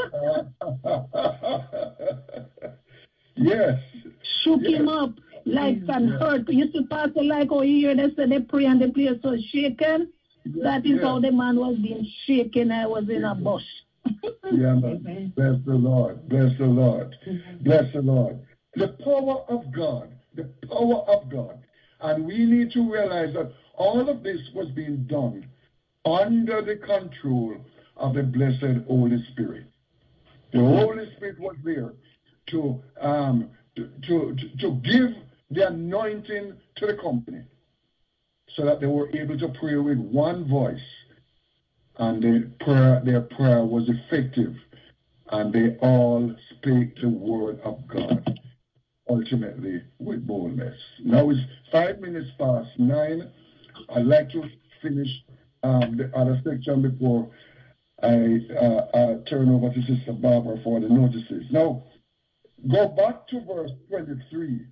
Speaker 1: Yes.
Speaker 4: Shook
Speaker 1: yes.
Speaker 4: him up like and yes. hurt. Used to pass it like, oh, you hear they say they pray and the place was shaken. Yes. That is yes. how the man was being shaken. I was in a bush.
Speaker 1: Yeah, man. Bless the Lord. Bless the Lord. Mm-hmm. Bless the Lord. The power of God. The power of God. And we need to realize that all of this was being done under the control of the blessed Holy Spirit. The Holy Spirit was there to um to to, to give the anointing to the company so that they were able to pray with one voice. And the prayer, their prayer was effective, and they all spake the word of God, ultimately with boldness. Now it's five minutes past nine. I'd like to finish um, the other section before I uh, uh, turn over to Sister Barbara for the notices. Now, go back to verse twenty-three.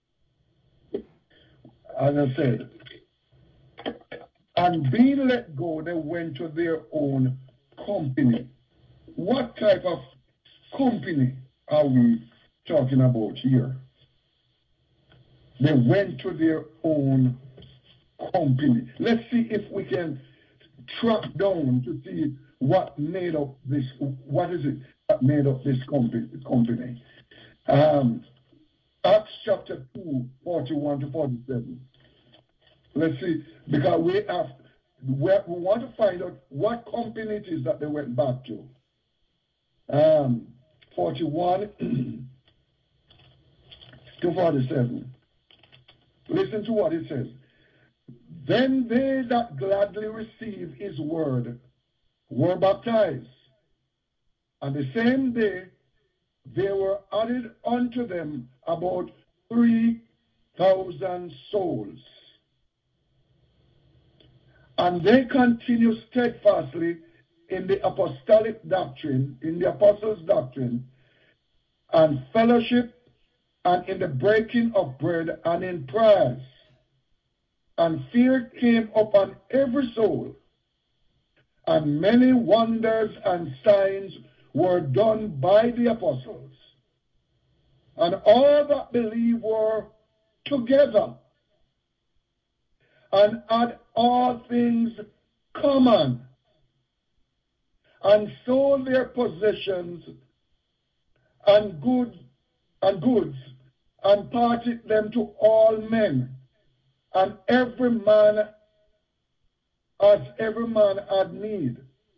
Speaker 1: As I said, and being let go, they went to their own company. What type of company are we talking about here? They went to their own company. Let's see if we can track down to see what made up this, what is it that made up this company? Um, Acts chapter two, forty-one to forty-seven. Let's see, because we have, we want to find out what company it is that they went back to. Um, forty-one to forty-seven. Listen to what it says. Then they that gladly received his word were baptized. And the same day there were added unto them about three thousand souls. And they continue steadfastly in the apostolic doctrine, in the apostles' doctrine, and fellowship, and in the breaking of bread, and in prayers. and fear came upon every soul, and many wonders and signs were done by the apostles. And all that believed were together, and had all things common, and sold their possessions and goods and goods, and parted them to all men, and every man as every man had need.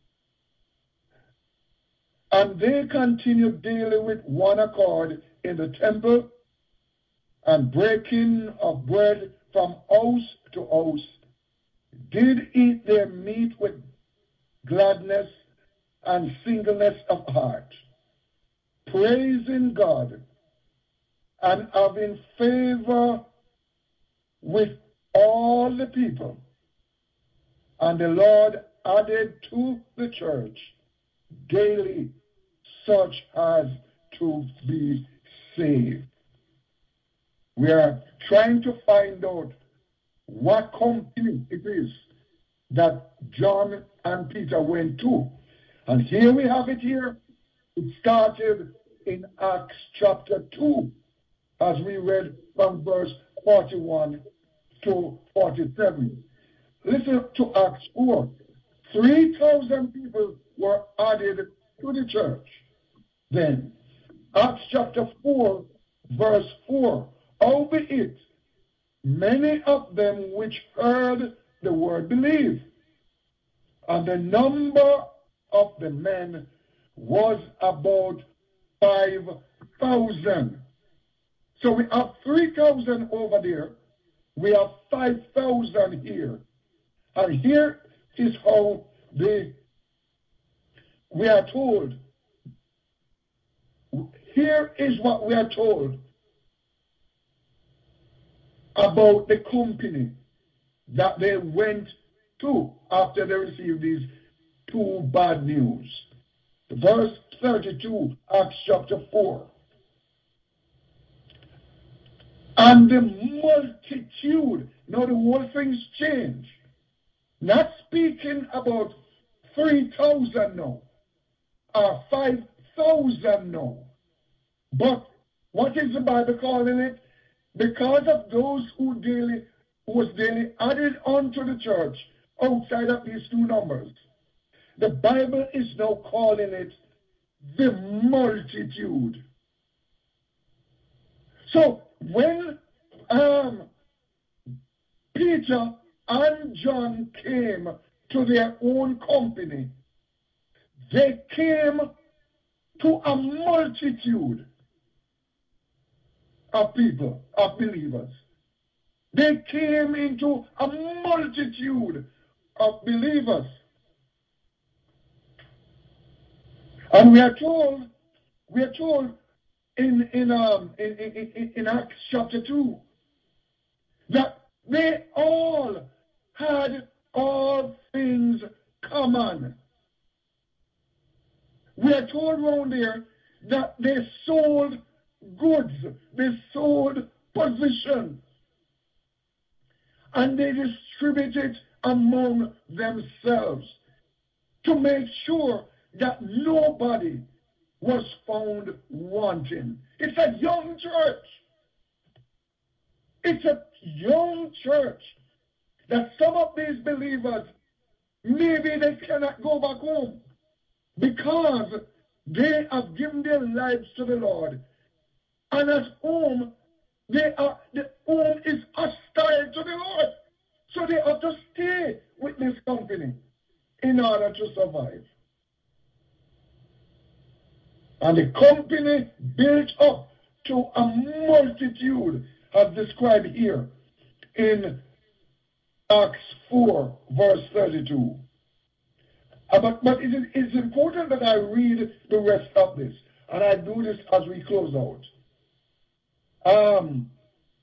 Speaker 1: And they continued daily with one accord in the temple, and breaking of bread from house to house, did eat their meat with gladness and singleness of heart, praising God and having favor with all the people. And the Lord added to the church daily such as to be saved. We are trying to find out what company it is that John and Peter went to. And here we have it here. It started in Acts chapter two, as we read from verse forty-one to forty-seven. Listen to Acts four. three thousand people were added to the church. Then, Acts chapter four, verse four. Albeit, many of them which heard the word believed, and the number of the men was about five thousand. So we have three thousand over there. We have five thousand here. And here is how they, we are told. Here is what we are told about the company that they went to after they received these two bad news. Verse thirty-two, Acts chapter four. And the multitude, now the whole thing's changed. Not speaking about three thousand now, or five thousand now. But what is the Bible calling it? Because of those who daily who was daily added onto the church outside of these two numbers, the Bible is now calling it the multitude. So when um, Peter and John came to their own company, they came to a multitude of people, of believers. They came into a multitude of believers. And we are told, we are told in in um in, in, in Acts chapter two that they all had all things common. We are told around there that they sold goods, they sold possessions, and they distributed among themselves to make sure that nobody was found wanting. It's a young church. It's a young church that some of these believers, maybe they cannot go back home because they have given their lives to the Lord. And at home, they are, the home is hostile to the Lord. So they have to stay with this company in order to survive. And the company built up to a multitude, as described here in Acts four, verse thirty-two. Uh, but but it is it's important that I read the rest of this, and I do this as we close out. Um,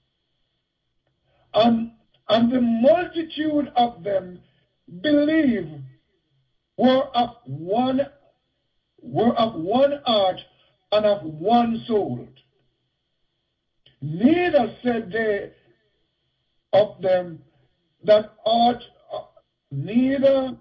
Speaker 1: and, and the multitude of them believe were of one were of one heart and of one soul. Neither said they of them that ought, uh, neither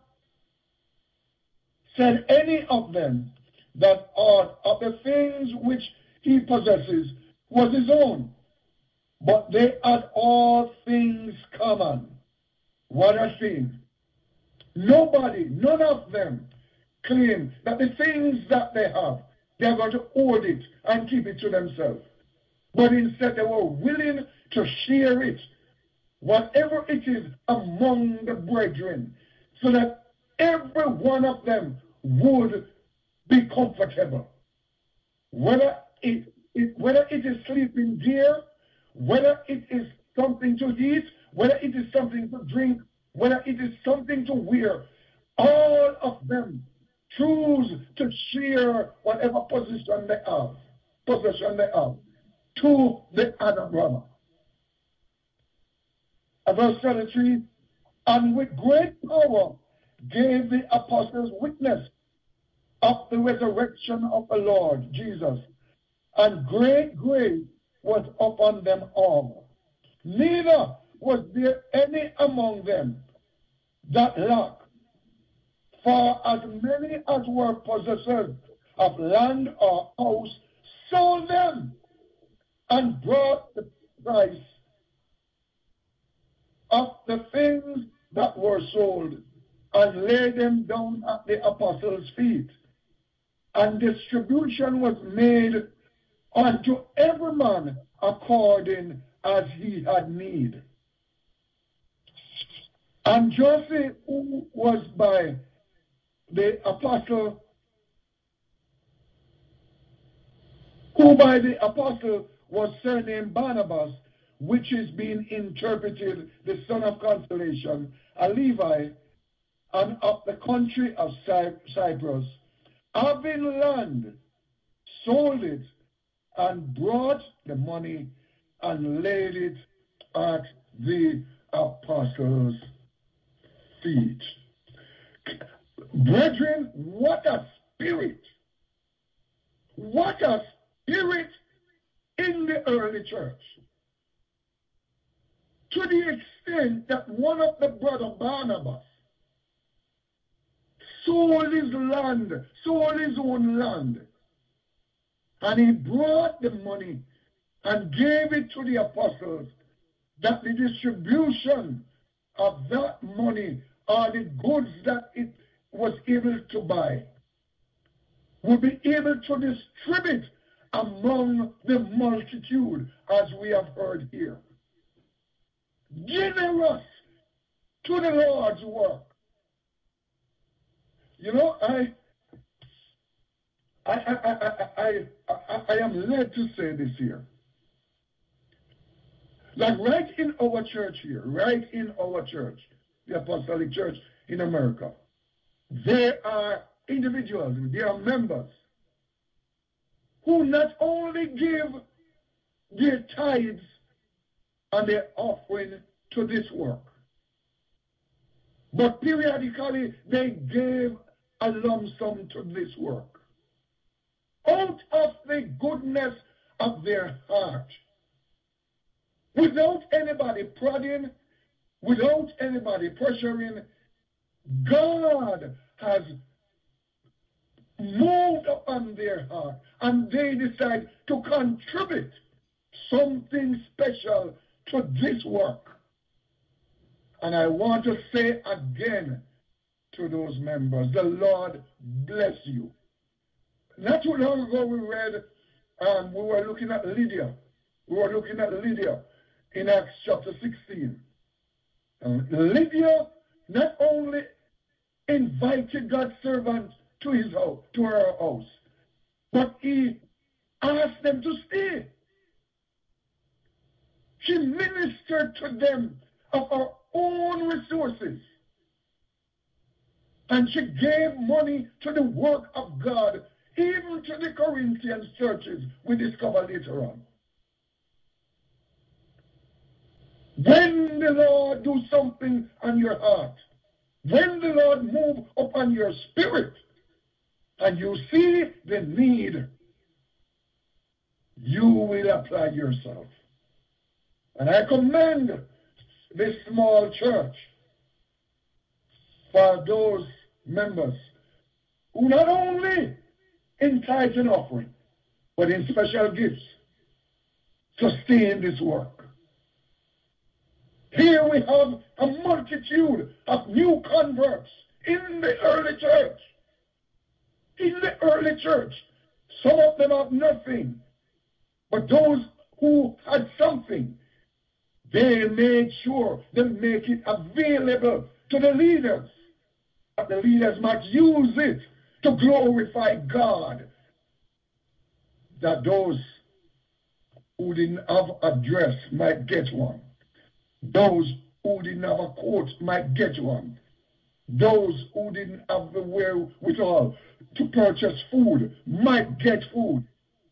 Speaker 1: said any of them that aught of the things which he possesses was his own, but they had all things common. What a thing. Nobody, none of them claim that the things that they have, they are going to hoard it and keep it to themselves. But instead they were willing to share it, whatever it is, among the brethren, so that every one of them would be comfortable. Whether it, it, whether it is sleeping gear, whether it is something to eat, whether it is something to drink, whether it is something to wear, all of them choose to share whatever position they have, possession they have, to the other brother. And verse thirty-three, and with great power gave the apostles witness of the resurrection of the Lord Jesus, and great grace was upon them all. Neither was there any among them that lacked, for as many as were possessors of land or house sold them and brought the price of the things that were sold and laid them down at the apostles' feet. And distribution was made unto every man according as he had need. And Joseph, who was by the apostle, who by the apostle was surnamed Barnabas, which is being interpreted the son of consolation, a Levi, and of the country of Cyprus, having land, sold it, and brought the money and laid it at the apostles' feet. Brethren, what a spirit! What a spirit in the early church. To the extent that one of the brother Barnabas sold his land, sold his own land, and he brought the money and gave it to the apostles, that the distribution of that money or the goods that it was able to buy would be able to distribute among the multitude, as we have heard here. Generous to the Lord's work. You know, I I I I I, I, I am led to say this here. Like right in our church here, right in our church, the Apostolic Church in America, there are individuals, there are members who not only give their tithes and their offering to this work, but periodically they gave a lump sum to this work out of the goodness of their heart, without anybody prodding, without anybody pressuring. God has moved upon their heart, and they decide to contribute something special to this work. And I want to say again to those members, the Lord bless you. Not too long ago we read, um, we were looking at Lydia. We were looking at Lydia in Acts chapter sixteen. Um, Lydia not only invited God's servant to his house, to her house, but he asked them to stay. She ministered to them of her own resources. And she gave money to the work of God, even to the Corinthian churches, we discover later on. When the Lord do something on your heart, when the Lord move upon your spirit, and you see the need, you will apply yourself. And I commend this small church for those members who not only in tithes and offering, but in special gifts, sustain this work. Here we have a multitude of new converts in the early church. In the early church, some of them have nothing, but those who had something, they made sure they make it available to the leaders, that the leaders might use it to glorify God, that those who didn't have a dress might get one. Those who didn't have a coat might get one. Those who didn't have the wherewithal to purchase food might get food.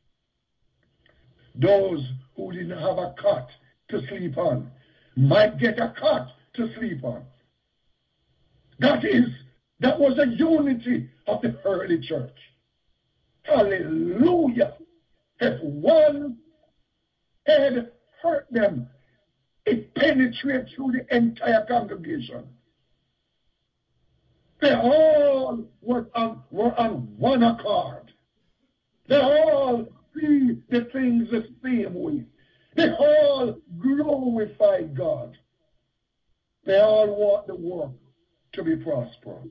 Speaker 1: Those who didn't have a cot to sleep on might get a cot to sleep on. That is, that was a unity of the early church. Hallelujah. If one head hurt them, it penetrates through the entire congregation. They all were on, were on one accord. They all see the things the same way. They all glorify God. They all want the work to be prosperous.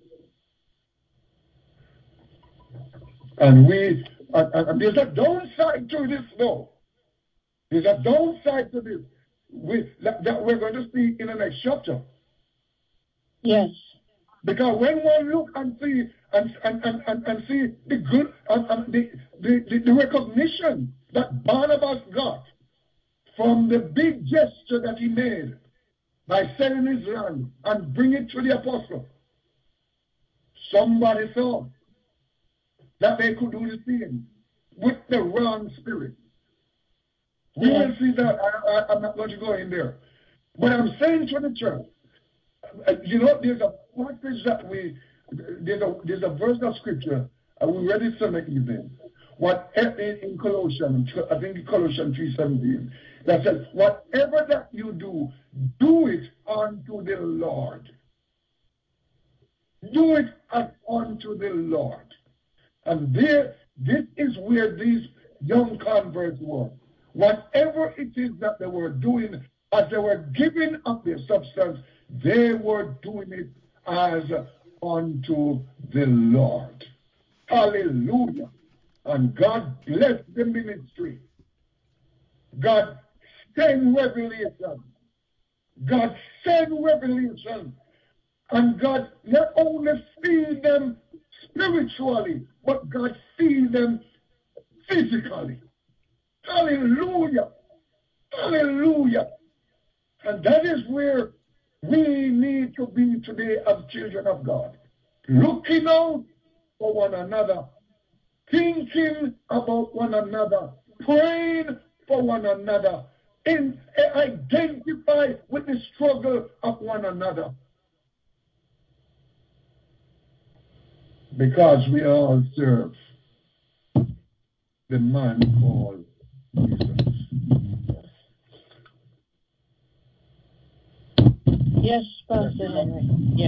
Speaker 1: And we, and, and there's a downside to this, though. There's a downside to this we, that, that we're going to see in the next chapter.
Speaker 4: Yes.
Speaker 1: Because when one look and see and and, and, and, and see the good and, and the, the, the, the recognition that Barnabas got from the big gesture that he made by selling his land and bring it to the apostle, somebody saw that they could do the same with the wrong spirit. We
Speaker 4: Yeah.
Speaker 1: will see that. I, I, I'm not going to go in there. But I'm saying to the church, you know, there's a passage that we, there's a there's a verse of scripture, and we read it Sunday evening. What in, in Colossians, I think Colossians three seventeen, that says, whatever that you do, do it unto the Lord. Do it as unto the Lord. And there, this is where these young converts were. Whatever it is that they were doing, as they were giving up their substance, they were doing it as unto the Lord. Hallelujah. And God bless the ministry. God send revelation. God send revelation. And God not only feed them spiritually, but God feed them physically. Hallelujah. Hallelujah. And that is where we need to be today as children of God. Looking out for one another, thinking about one another, praying for one another, and identify with the struggle of one another. Because we all serve the man called Jesus.
Speaker 4: Yes, Pastor Henry. Yes.